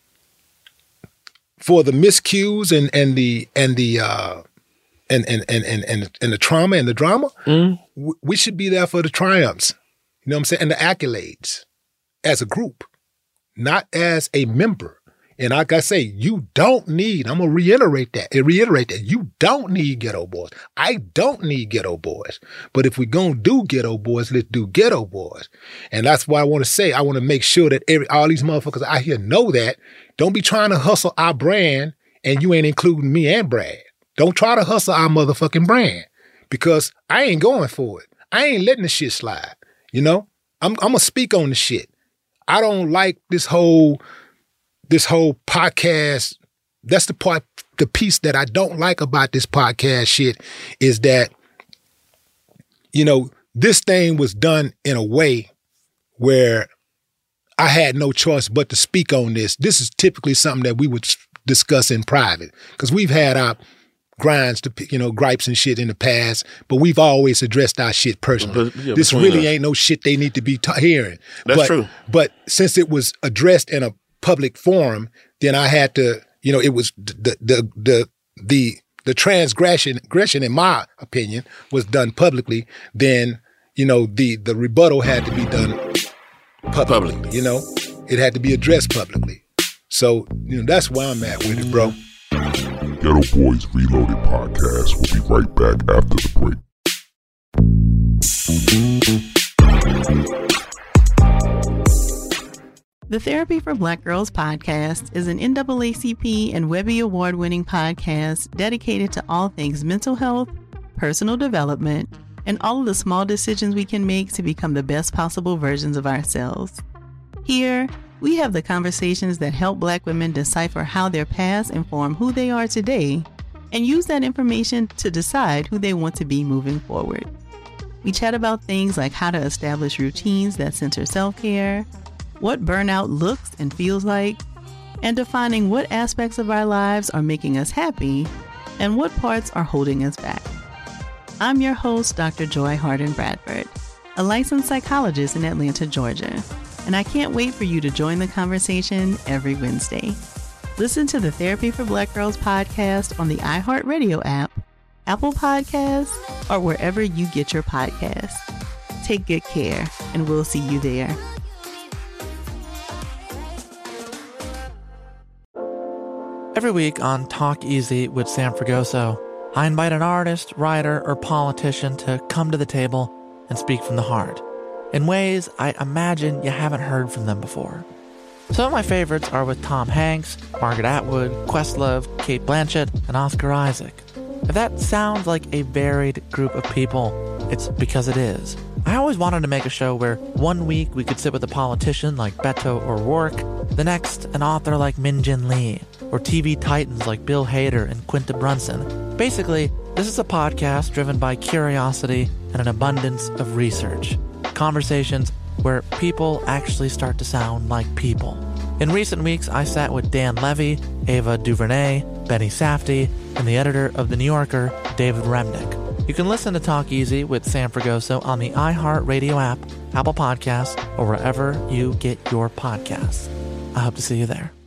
for the miscues and and the and the uh and and and and and, and the trauma and the drama, mm. we should be there for the triumphs. You know what I'm saying? And the accolades as a group, not as a member. And like I say, you don't need, I'm going to reiterate that, and reiterate that, you don't need Ghetto Boys. I don't need Ghetto Boys. But if we're going to do Ghetto Boys, let's do Ghetto Boys. And that's why I want to say, I want to make sure that every all these motherfuckers out here know that. Don't be trying to hustle our brand and you ain't including me and Brad. Don't try to hustle our motherfucking brand because I ain't going for it. I ain't letting the shit slide, you know? I'm, I'm going to speak on the shit. I don't like this whole... This whole podcast, that's the part, the piece that I don't like about this podcast shit is that, you know, this thing was done in a way where I had no choice but to speak on this. This is typically something that we would discuss in private because we've had our grinds, to you know, gripes and shit in the past, but we've always addressed our shit personally. But, yeah, this really us. ain't no shit they need to be ta- hearing. That's but, true. But since it was addressed in a public forum, then I had to, you know, it was the the the the the transgression, aggression, in my opinion, was done publicly. Then, you know, the the rebuttal had to be done publicly. Public. You know, it had to be addressed publicly. So, you know, that's where I'm at with it, bro. Ghetto Boys Reloaded podcast. We'll be right back after the break. The Therapy for Black Girls podcast is an N double A C P and Webby Award-winning podcast dedicated to all things mental health, personal development, and all of the small decisions we can make to become the best possible versions of ourselves. Here, we have the conversations that help Black women decipher how their past inform who they are today and use that information to decide who they want to be moving forward. We chat about things like how to establish routines that center self-care, what burnout looks and feels like, and defining what aspects of our lives are making us happy and what parts are holding us back. I'm your host, Doctor Joy Harden Bradford, a licensed psychologist in Atlanta, Georgia, and I can't wait for you to join the conversation every Wednesday. Listen to the Therapy for Black Girls podcast on the iHeartRadio app, Apple Podcasts, or wherever you get your podcasts. Take good care, and we'll see you there. Every week on Talk Easy with Sam Fragoso, I invite an artist, writer, or politician to come to the table and speak from the heart in ways I imagine you haven't heard from them before. Some of my favorites are with Tom Hanks, Margaret Atwood, Questlove, Cate Blanchett, and Oscar Isaac. If that sounds like a varied group of people, it's because it is. I always wanted to make a show where one week we could sit with a politician like Beto O'Rourke, the next an author like Min Jin Lee, or T V titans like Bill Hader and Quinta Brunson. Basically, this is a podcast driven by curiosity and an abundance of research. Conversations where people actually start to sound like people. In recent weeks, I sat with Dan Levy, Ava DuVernay, Benny Safdie, and the editor of The New Yorker, David Remnick. You can listen to Talk Easy with Sam Fragoso on the iHeartRadio app, Apple Podcasts, or wherever you get your podcasts. I hope to see you there.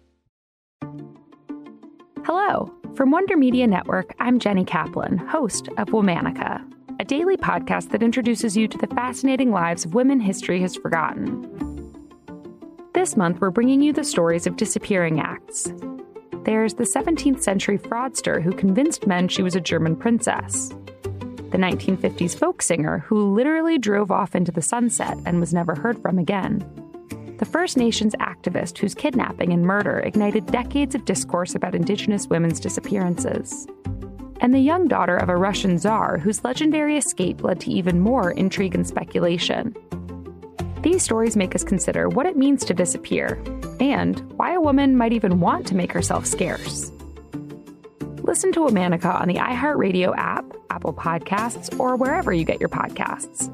Hello. From Wonder Media Network, I'm Jenny Kaplan, host of Womanica, a daily podcast that introduces you to the fascinating lives of women history has forgotten. This month, we're bringing you the stories of disappearing acts. there's the seventeenth century fraudster who convinced men she was a German princess. The nineteen fifties folk singer who literally drove off into the sunset and was never heard from again. The First Nations activist whose kidnapping and murder ignited decades of discourse about Indigenous women's disappearances. And the young daughter of a Russian czar whose legendary escape led to even more intrigue and speculation. These stories make us consider what it means to disappear, and why a woman might even want to make herself scarce. Listen to Womanica on the iHeartRadio app, Apple Podcasts, or wherever you get your podcasts.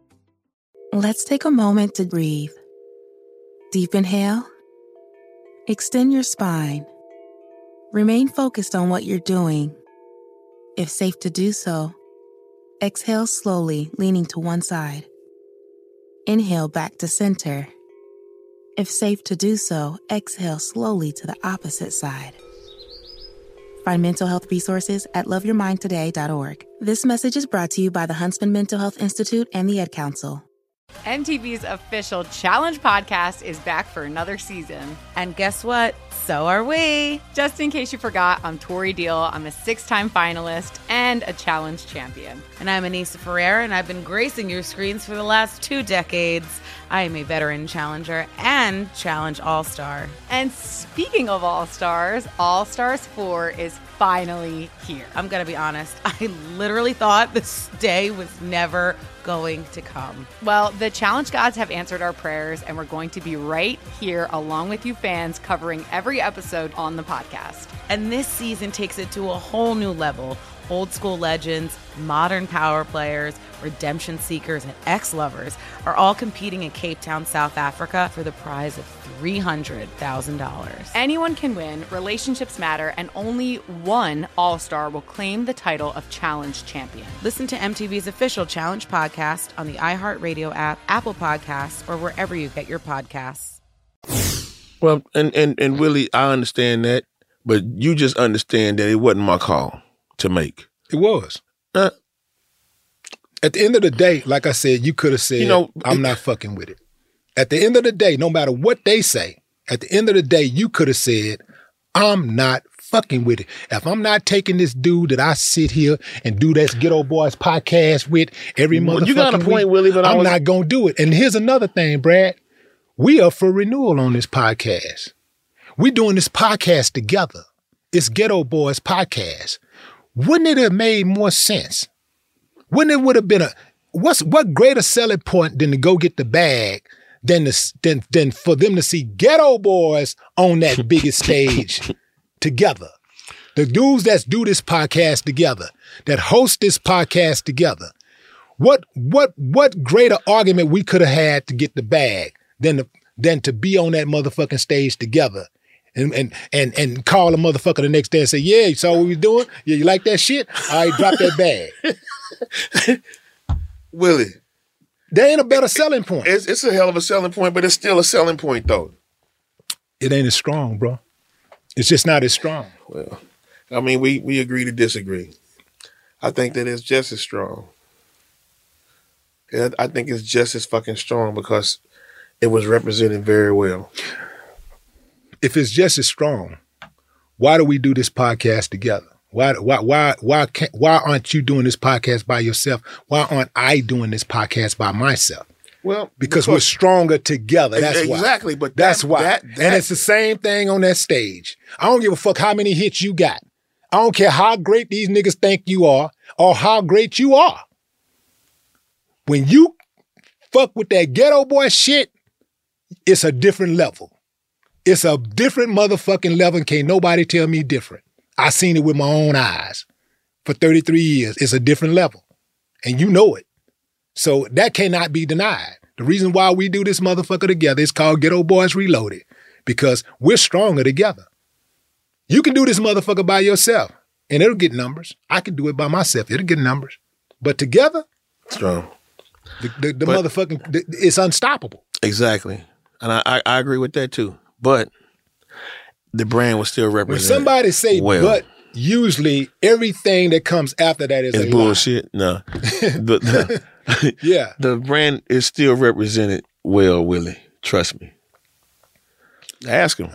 Let's take a moment to breathe. Deep inhale. Extend your spine. Remain focused on what you're doing. If safe to do so, exhale slowly, leaning to one side. Inhale back to center. If safe to do so, exhale slowly to the opposite side. Find mental health resources at love your mind today dot org. This message is brought to you by the Huntsman Mental Health Institute and the Ad Council. M T V's official Challenge podcast is back for another season. And guess what? So are we. Just in case you forgot, I'm Tori Deal. I'm a six-time finalist and a challenge champion. And I'm Anissa Ferreira, and I've been gracing your screens for the last two decades. I am a veteran challenger and challenge all-star. And speaking of all-stars, All-Stars four is finally here. I'm going to be honest. I literally thought this day was never going to come. Well, the challenge gods have answered our prayers, and we're going to be right here along with you fans covering every episode on the podcast. And this season takes it to a whole new level. Old school legends, modern power players, redemption seekers, and ex-lovers are all competing in Cape Town, South Africa for the prize of three hundred thousand dollars. Anyone can win, relationships matter, and only one All-Star will claim the title of Challenge Champion. Listen to M T V's official Challenge podcast on the iHeartRadio app, Apple Podcasts, or wherever you get your podcasts. Well, and, and, and Willie, I understand that, but you just understand that it wasn't my call to make. It was. Uh, At the end of the day, like I said, you could have said, you know, I'm it, not fucking with it. At the end of the day, no matter what they say, at the end of the day, you could have said, I'm not fucking with it. If I'm not taking this dude that I sit here and do this Ghetto Boys podcast with every motherfucking week, you got a point, Willie, but I'm was... not going to do it. And here's another thing, Brad. We are for renewal on this podcast. We're doing this podcast together. It's Ghetto Boys Podcast. Wouldn't it have made more sense? Wouldn't it would have been a what's what greater selling point than to go get the bag than to, than than for them to see Ghetto Boys on that biggest stage together? The dudes that do this podcast together, that host this podcast together. What what what greater argument we could have had to get the bag than to, than to be on that motherfucking stage together? And, and and and call a motherfucker the next day and say, yeah, you saw what we doing? Yeah, you like that shit? All right, drop that bag. Willie. There ain't a better selling point. It's, it's a hell of a selling point, but it's still a selling point, though. It ain't as strong, bro. It's just not as strong. Well, I mean, we, we agree to disagree. I think that it's just as strong. I think it's just as fucking strong because it was represented very well. If it's just as strong, why do we do this podcast together? Why why why why can't, why aren't you doing this podcast by yourself? Why aren't I doing this podcast by myself? Well, because, because we're stronger together. That's exactly, why. Exactly, but that, that's why. That, that, and it's the same thing on that stage. I don't give a fuck how many hits you got. I don't care how great these niggas think you are or how great you are. When you fuck with that Ghetto Boy shit, it's a different level. It's a different motherfucking level, and can't nobody tell me different. I seen it with my own eyes for thirty-three years. It's a different level, and you know it. So that cannot be denied. The reason why we do this motherfucker together is called Ghetto Boys Reloaded, because we're stronger together. You can do this motherfucker by yourself, and it'll get numbers. I can do it by myself. It'll get numbers. But together, strong. The, the, the but, motherfucking, the, it's unstoppable. Exactly. And I, I, I agree with that too. But the brand was still represented. When somebody say well, but, usually everything that comes after that is it's a bullshit. Lie. No. the, the, yeah. The brand is still represented well, Willie. Trust me. Ask him. Right.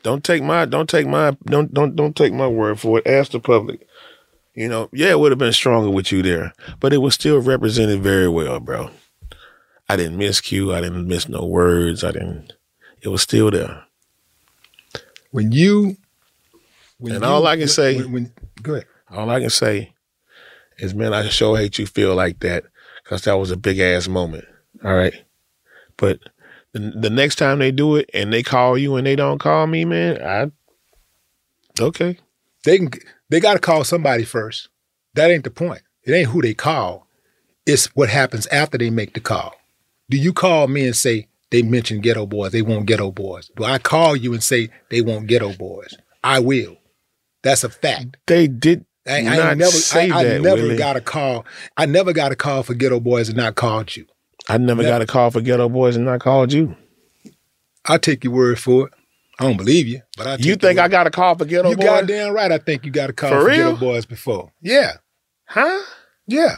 Don't take my don't take my don't don't don't take my word for it. Ask the public. You know, yeah, it would have been stronger with you there, but it was still represented very well, bro. I didn't miss Q. I didn't miss no words. I didn't. It was still there. When you, when and you, all I can say, when, when, go ahead. All I can say is, man, I sure hate you feel like that because that was a big ass moment. All right, but the, the next time they do it and they call you and they don't call me, man, I okay. They can. They got to call somebody first. That ain't the point. It ain't who they call. It's what happens after they make the call. Do you call me and say they mentioned Ghetto Boys, they want Ghetto Boys? Do I call you and say they want Ghetto Boys? I will. That's a fact. They did I, not I never, say I, I that, never Willie. got a call. I never got a call for Ghetto Boys and not called you. I never, never got a call for Ghetto Boys and not called you. I'll take your word for it. I don't believe you, but I. You think I got a call for Ghetto you Boys? You goddamn right. I think you got a call for, for real? Ghetto Boys before. Yeah. Huh? Yeah.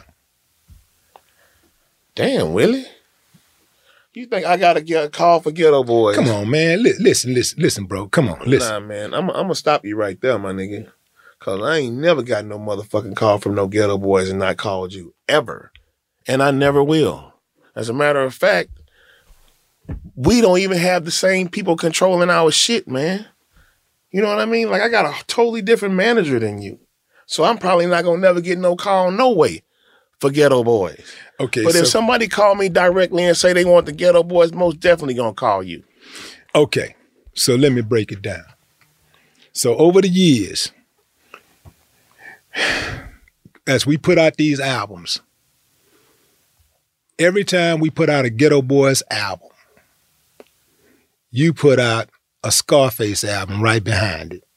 Damn, Willie. You think I got to get a call for Ghetto Boys? Come on, man. L- listen, listen, listen, bro. Come on, listen. Nah, man. I'm, I'm gonna stop you right there, my nigga. Cause I ain't never got no motherfucking call from no Ghetto Boys and not called you ever, and I never will. As a matter of fact, we don't even have the same people controlling our shit, man. You know what I mean? Like, I got a totally different manager than you. So I'm probably not going to never get no call no way for Ghetto Boys. Okay. But so, if somebody call me directly and say they want the Ghetto Boys, most definitely going to call you. Okay. So let me break it down. So over the years, as we put out these albums, every time we put out a Ghetto Boys album, you put out a Scarface album right behind it.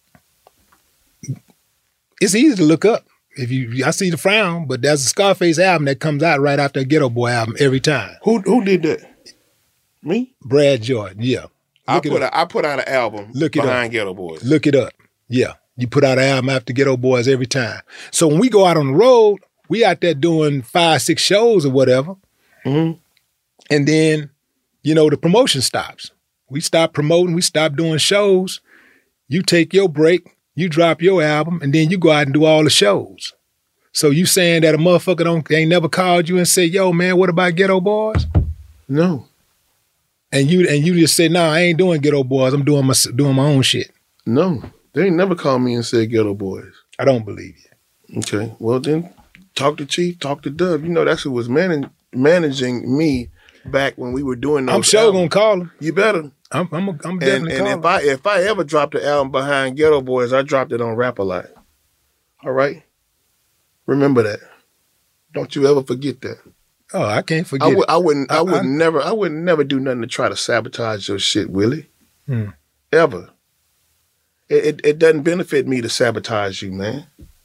It's easy to look up. If you, I see the frown, but there's a Scarface album that comes out right after a Ghetto Boy album every time. Who who did that? Me? Brad Jordan. Yeah. I put a, I put out an album Look it behind up. Ghetto Boys. Look it up. Yeah. You put out an album after Ghetto Boys every time. So when we go out on the road, we out there doing five, six shows or whatever. Mm-hmm. And then, you know, the promotion stops. We stop promoting, we stop doing shows. You take your break, you drop your album, and then you go out and do all the shows. So you saying that a motherfucker don't ain't never called you and said, yo, man, what about Ghetto Boys? No. And you and you just say, no, nah, I ain't doing Ghetto Boys, I'm doing my doing my own shit. No. They ain't never called me and said Ghetto Boys. I don't believe you. Okay. Well then talk to Chief, talk to Dub. You know that's who was man- managing me back when we were doing those I'm sure albums. gonna call him. You better. I'm I'm, I'm And, definitely and calling. if I if I ever dropped the album behind Ghetto Boys, I dropped it on Rap A Lot. All right? Remember that. Don't you ever forget that. Oh, I can't forget. I, would, it. I wouldn't I, I- would I- never I would never do nothing to try to sabotage your shit, Willie. Hmm. Ever. It, it it doesn't benefit me to sabotage you, man.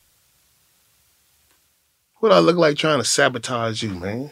What I look like trying to sabotage you, man?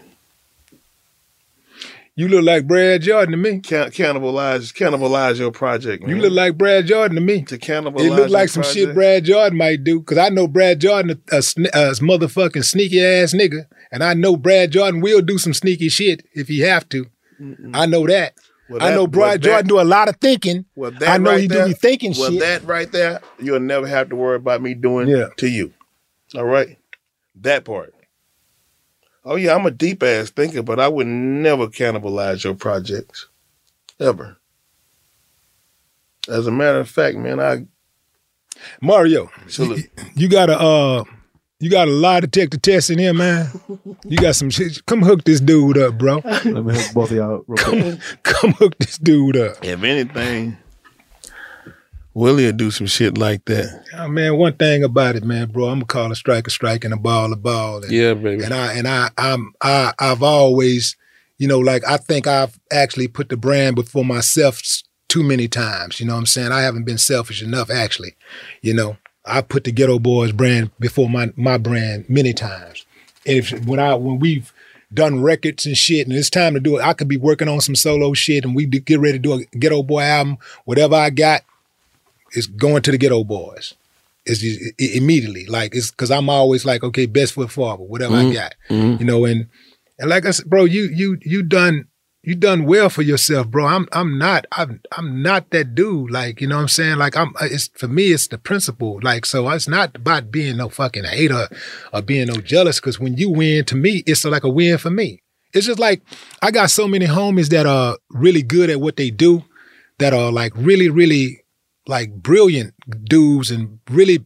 You look like Brad Jordan to me. Can- cannibalize cannibalize your project, man. You look like Brad Jordan to me. To cannibalize It look like your some project? shit Brad Jordan might do, because I know Brad Jordan a, a, sn- a motherfucking sneaky ass nigga, and I know Brad Jordan will do some sneaky shit if he have to. Mm-mm. I know that. Well, I that- know well, Brad that- Jordan do a lot of thinking. Well, that I know right he there, do be thinking well, shit. that right there, you'll never have to worry about me doing Yeah. to you. All right? That part. Oh, yeah, I'm a deep-ass thinker, but I would never cannibalize your projects. Ever. As a matter of fact, man, I... Mario, Salute. you got a uh, you got a lie detector test in here, man. You got some shit. Come hook this dude up, bro. Let me hook both of y'all real quick. Come hook this dude up. If anything, Willie will do some shit like that. Oh, man, one thing about it, man, bro, I'm gonna call a strike a strike and a ball a ball. And, Yeah, baby. And I and I I'm I I've always, you know, like I think I've actually put the brand before myself s- too many times. You know what I'm saying? I haven't been selfish enough, actually. You know, I put the Ghetto Boys brand before my my brand many times. And if when I when we've done records and shit, and it's time to do it, I could be working on some solo shit, and we d- get ready to do a Ghetto Boy album. Whatever I got, it's going to the Ghetto Boys. It's just, i- i- immediately, like it's because I'm always like, okay, best foot forward, whatever Mhm. I got, Mhm. you know. And and like I said, bro, you you you done you done well for yourself, bro. I'm I'm not I'm I'm not that dude. Like, you know what I'm saying? Like I'm it's for me it's the principle. Like, so it's not about being no fucking hater or being no jealous, because when you win, to me, it's like a win for me. It's just like I got so many homies that are really good at what they do, that are like really, really like brilliant dudes and really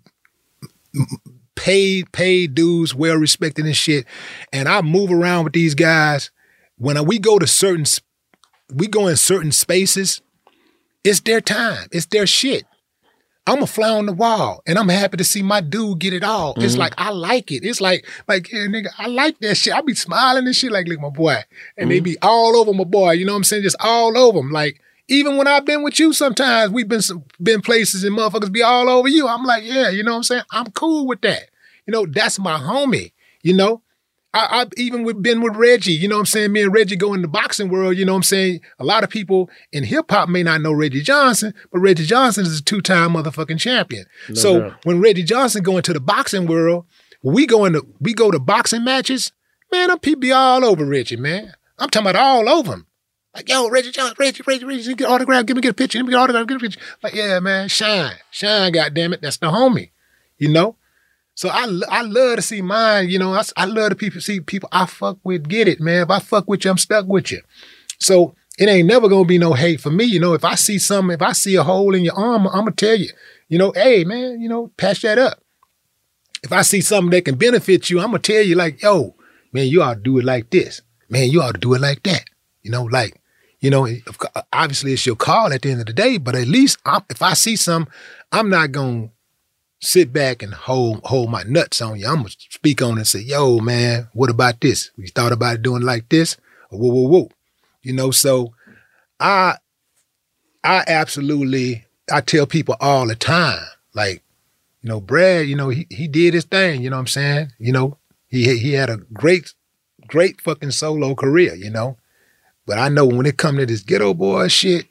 paid, paid dudes, well respected and shit. And I move around with these guys. When we go to certain, we go in certain spaces, it's their time. It's their shit. I'm a fly on the wall, and I'm happy to see my dude get it all. Mm-hmm. It's like, I like it. It's like, like, yeah, nigga, I like that shit. I be smiling and shit like, look, my boy. And mm-hmm. they be all over my boy, you know what I'm saying? Just all over them. Like, even when I've been with you sometimes, we've been been places and motherfuckers be all over you. I'm like, yeah, you know what I'm saying? I'm cool with that. You know, that's my homie, you know? I, I've even with, been with Reggie, you know what I'm saying? Me and Reggie go in the boxing world, you know what I'm saying? A lot of people in hip-hop may not know Reggie Johnson, but Reggie Johnson is a two-time motherfucking champion. No so doubt. When Reggie Johnson go into the boxing world, we go into we go to boxing matches, man, them people be all over Reggie, man. I'm talking about all over him. Like, yo, Reggie Johnson, Reggie, Reggie, Reggie, get autograph, give me get a picture, give me get autograph, get a picture. Like, yeah, man, shine, shine, goddammit, that's the homie, you know? So I, I love to see mine, you know, I, I love to people, see people I fuck with get it, man. If I fuck with you, I'm stuck with you. So it ain't never gonna be no hate for me, you know. If I see something, if I see a hole in your arm, I'm gonna tell you, you know, hey, man, you know, patch that up. If I see something that can benefit you, I'm gonna tell you like, yo, man, you ought to do it like this. Man, you ought to do it like that. You know, like, you know, obviously it's your call at the end of the day, but at least I'm, if I see something, I'm not gonna sit back and hold hold my nuts on you. I'm going to speak on it and say, yo, man, what about this? You thought about doing like this? Or whoa, whoa, whoa. You know, so I I absolutely, I tell people all the time, like, you know, Brad, you know, he he did his thing, you know what I'm saying? You know, he he had a great, great fucking solo career, you know? But I know when it come to this Ghetto Boy shit,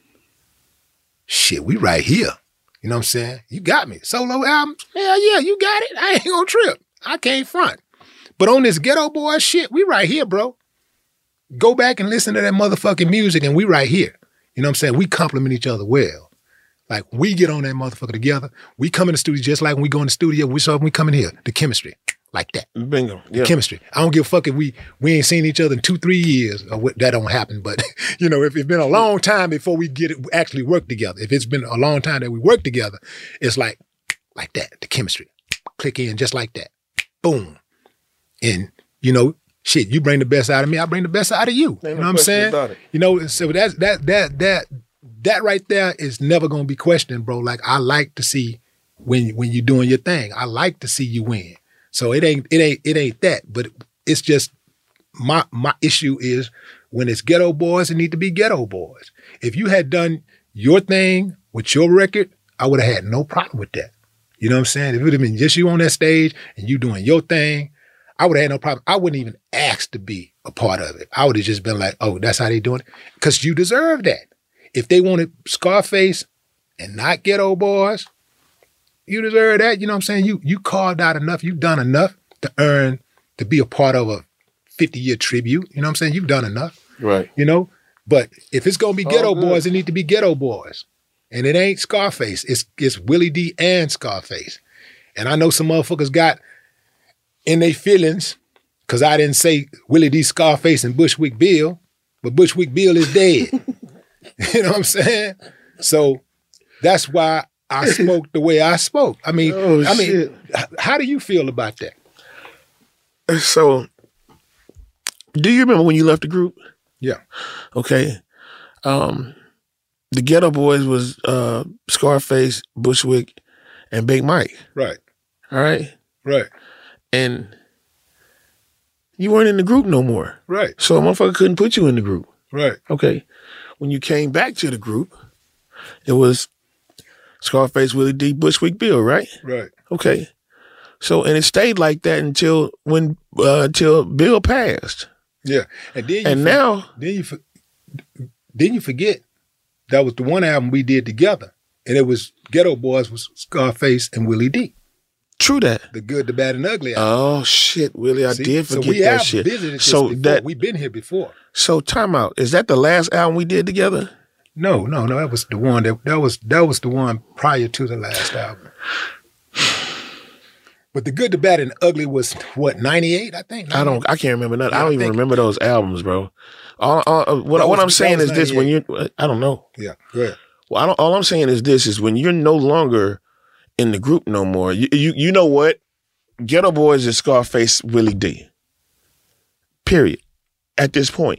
shit, we right here. You know what I'm saying? You got me. Solo album? Hell yeah, you got it. I ain't gonna trip. I can't front. But on this Ghetto Boy shit, we right here, bro. Go back and listen to that motherfucking music and we right here. You know what I'm saying? We complement each other well. Like, we get on that motherfucker together. We come in the studio just like when we go in the studio. We saw when we come in here. The chemistry. Like that. Bingo. Yeah. The chemistry. I don't give a fuck if we we ain't seen each other in two, three years. Or what, that don't happen. But, you know, if it's been a long time before we get it, actually work together. If it's been a long time that we work together, it's like, like that. The chemistry. Click in just like that. Boom. And, you know, shit, you bring the best out of me, I bring the best out of you. You know what I'm saying? You know, so that's that that that that right there is never gonna be questioned, bro. Like, I like to see when when you're doing your thing. I like to see you win. So it ain't it ain't it ain't that, but it's just my my issue is when it's Ghetto Boys, it need to be Ghetto Boys. If you had done your thing with your record, I would have had no problem with that. You know what I'm saying? If it would have been just you on that stage and you doing your thing, I would have had no problem. I wouldn't even ask to be a part of it. I would have just been like, oh, that's how they doing it? Because you deserve that. If they wanted Scarface and not Ghetto Boys, you deserve that. You know what I'm saying? You you carved out enough. You've done enough to earn, to be a part of a fifty-year tribute. You know what I'm saying? You've done enough. Right. You know? But if it's going to be Ghetto oh, Boys, it need to be Ghetto Boys. And it ain't Scarface. It's, it's Willie D and Scarface. And I know some motherfuckers got in their feelings, because I didn't say Willie D, Scarface, and Bushwick Bill, but Bushwick Bill is dead. You know what I'm saying? So that's why I spoke the way I spoke. I mean, oh, I mean, shit. How do you feel about that? So, do you remember when you left the group? Yeah. Okay. Um, the Ghetto Boys was uh, Scarface, Bushwick, and Big Mike. Right. All right? Right. And you weren't in the group no more. Right. So a motherfucker couldn't put you in the group. Right. Okay. When you came back to the group, it was Scarface, Willie D, Bushwick Bill, right? Right. Okay. So, and it stayed like that until when, uh, until Bill passed. Yeah. And then you and for, now. Then you, for, then you forget that was the one album we did together. And it was Ghetto Boys was Scarface and Willie D. True that. The Good, the Bad, and Ugly album. Oh shit, Willie, I See? did forget so we that have shit. Visited this so before. that We've been here before. So time out. Is that the last album we did together? No, no, no. That was the one that that was that was the one prior to the last album. But The Good, the Bad, and Ugly was what, ninety-eight, I think? ninety-eight? I don't. I can't remember nothing. Yeah, I don't I even think- remember those albums, bro. All, all, what That what was- I'm saying that is was this: when ninety-eight. you, I don't know. Yeah, go ahead. Well, I don't. All I'm saying is this: is when you're no longer in the group no more. You you, you know what? Ghetto Boys is Scarface Willie D. Period. At this point,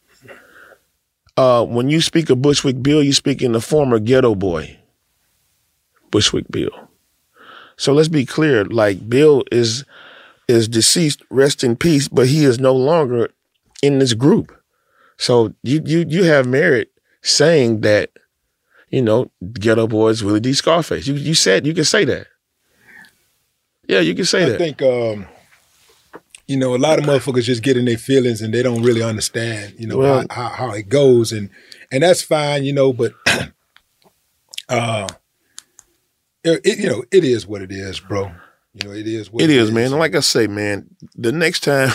uh, when you speak of Bushwick Bill, you speak in the former Ghetto Boy, Bushwick Bill. So let's be clear: like Bill is is deceased, rest in peace, but he is no longer in this group. So you you you have merit saying that, you know, Ghetto Boys, Willie D. Scarface. You you said you can say that. Yeah, you can say I that. think, um, you know, a lot of motherfuckers just get in their feelings and they don't really understand, you know, Well- how, how, how it goes. And and that's fine, you know, but, uh, it, it- you know, it is what it is, bro. You know, it is what It it is, man. And like I say, man, the next time,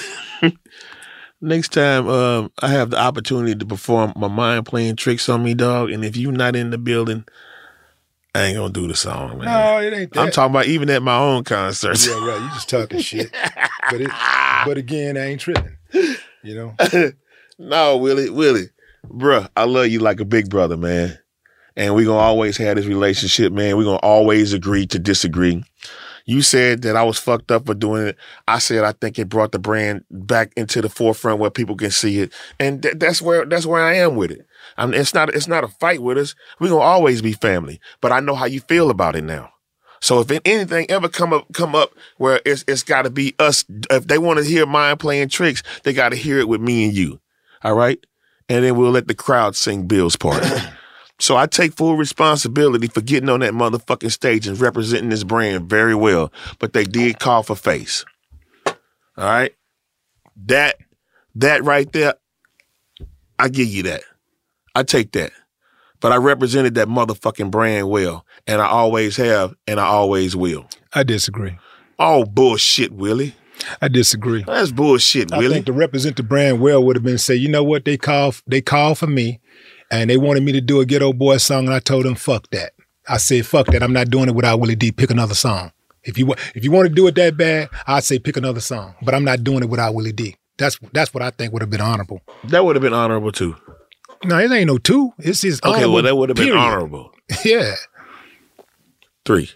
next time um, I have the opportunity to perform my mind playing tricks on me, dog, and if you're not in the building, I ain't gonna do the song, man. No, it ain't that. I'm talking about even at my own concerts. Yeah, right. You just talking shit. But it, but again, I ain't tripping. You know? No, Willie, Willie, bruh, I love you like a big brother, man. And we gonna always have this relationship, man. we gonna always agree to disagree. You said that I was fucked up for doing it. I said I think it brought the brand back into the forefront where people can see it, and th- that's where that's where I am with it. I mean, it's not it's not a fight with us. We're gonna always be family. But I know how you feel about it now. So if anything ever come up come up where it's it's got to be us, if they want to hear mind playing tricks, they got to hear it with me and you. All right, and then we'll let the crowd sing Bill's part. So I take full responsibility for getting on that motherfucking stage and representing this brand very well. But they did call for face. All right? That, that right there, I give you that. I take that. But I represented that motherfucking brand well. And I always have, and I always will. I disagree. Oh, bullshit, Willie. I disagree. That's bullshit, I Willie. think to represent the brand well would have been say, you know what, they call they called for me and they wanted me to do a Ghetto Boy song and I told them, fuck that. I said, fuck that. I'm not doing it without Willie D. Pick another song. If you, wa- if you want to do it that bad, I'd say pick another song. But I'm not doing it without Willie D. That's that's what I think would have been honorable. That would have been honorable too. No, it ain't no two. It's just Okay, honorable, well, that would have been period. honorable. Yeah. Three.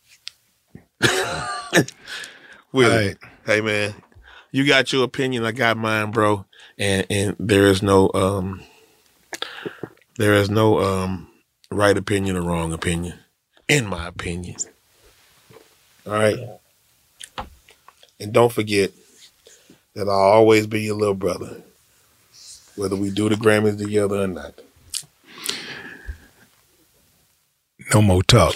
Willie, All right. hey man, you got your opinion, I got mine, bro. And and there is no um there is no um right opinion or wrong opinion, in my opinion. All right. And don't forget that I'll always be your little brother, whether we do the Grammys together or not. No more talk.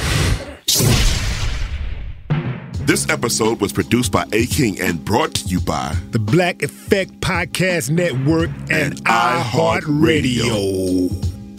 This episode was produced by A. King and brought to you by The Black Effect Podcast Network and, iHeartRadio.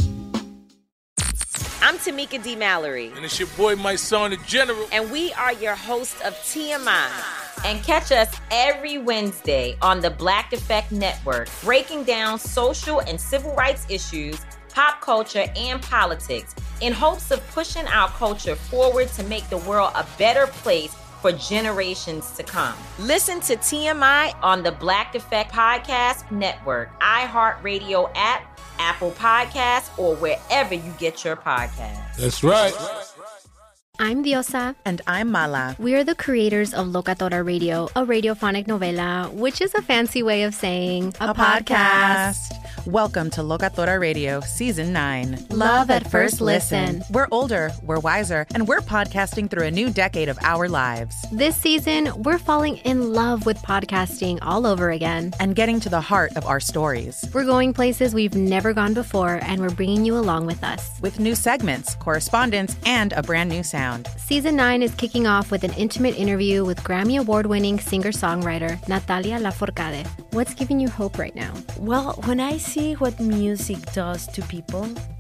I'm Tamika D. Mallory. And it's your boy, my son, the General. And we are your hosts of T M I. And catch us every Wednesday on the Black Effect Network, breaking down social and civil rights issues, pop culture, and politics in hopes of pushing our culture forward to make the world a better place for generations to come. Listen to T M I on the Black Effect Podcast Network, iHeartRadio app, Apple Podcasts, or wherever you get your podcasts. That's right. I'm Diosa. And I'm Mala. We are the creators of Locatora Radio, a radiophonic novela, which is a fancy way of saying A, a podcast. podcast. Welcome to Locatora Radio Season nine. Love at first listen. We're older, we're wiser, and we're podcasting through a new decade of our lives. This season, we're falling in love with podcasting all over again. And getting to the heart of our stories. We're going places we've never gone before, and we're bringing you along with us. With new segments, correspondence, and a brand new sound. Season nine is kicking off with an intimate interview with Grammy Award-winning singer-songwriter Natalia Lafourcade. What's giving you hope right now? Well, when I see what music does to people,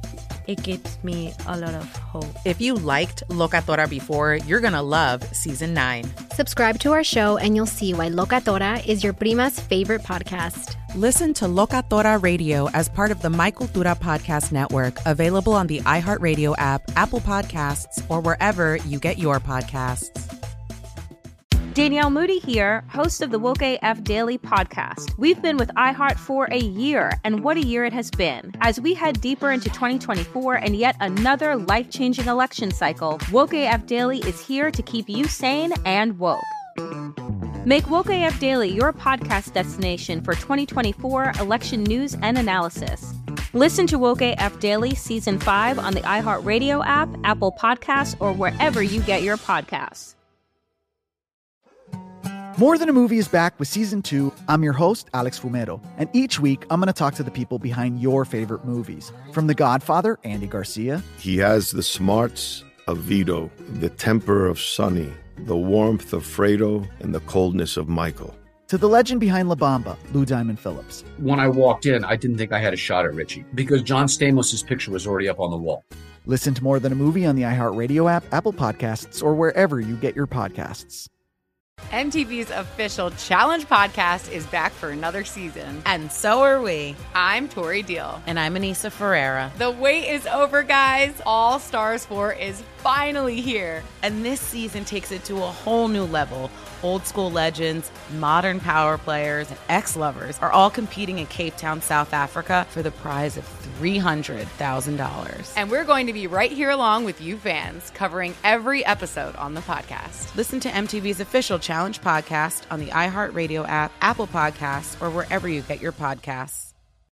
it gives me a lot of hope. If you liked Locatora before, you're going to love season nine. Subscribe to our show and you'll see why Locatora is your prima's favorite podcast. Listen to Locatora Radio as part of the My Cultura Podcast Network, available on the iHeartRadio app, Apple Podcasts, or wherever you get your podcasts. Danielle Moody here, host of the Woke A F Daily podcast. We've been with iHeart for a year, and what a year it has been. As we head deeper into twenty twenty-four and yet another life-changing election cycle, Woke A F Daily is here to keep you sane and woke. Make Woke A F Daily your podcast destination for twenty twenty-four election news and analysis. Listen to Woke A F Daily Season five on the iHeartRadio app, Apple Podcasts, or wherever you get your podcasts. More Than a Movie is back with Season two. I'm your host, Alex Fumero, and each week I'm going to talk to the people behind your favorite movies. From The Godfather, Andy Garcia. He has the smarts of Vito, the temper of Sonny, the warmth of Fredo, and the coldness of Michael. To the legend behind La Bamba, Lou Diamond Phillips. When I walked in, I didn't think I had a shot at Richie because John Stamos' picture was already up on the wall. Listen to More Than a Movie on the iHeartRadio app, Apple Podcasts, or wherever you get your podcasts. M T V's official Challenge podcast is back for another season. And so are we. I'm Tori Deal. And I'm Anissa Ferreira. The wait is over, guys. All Stars four is finally here. And this season takes it to a whole new level. Old school legends, modern power players, and ex-lovers are all competing in Cape Town, South Africa for the prize of three hundred thousand dollars. And we're going to be right here along with you fans, covering every episode on the podcast. Listen to M T V's official Challenge podcast on the iHeartRadio app, Apple Podcasts, or wherever you get your podcasts.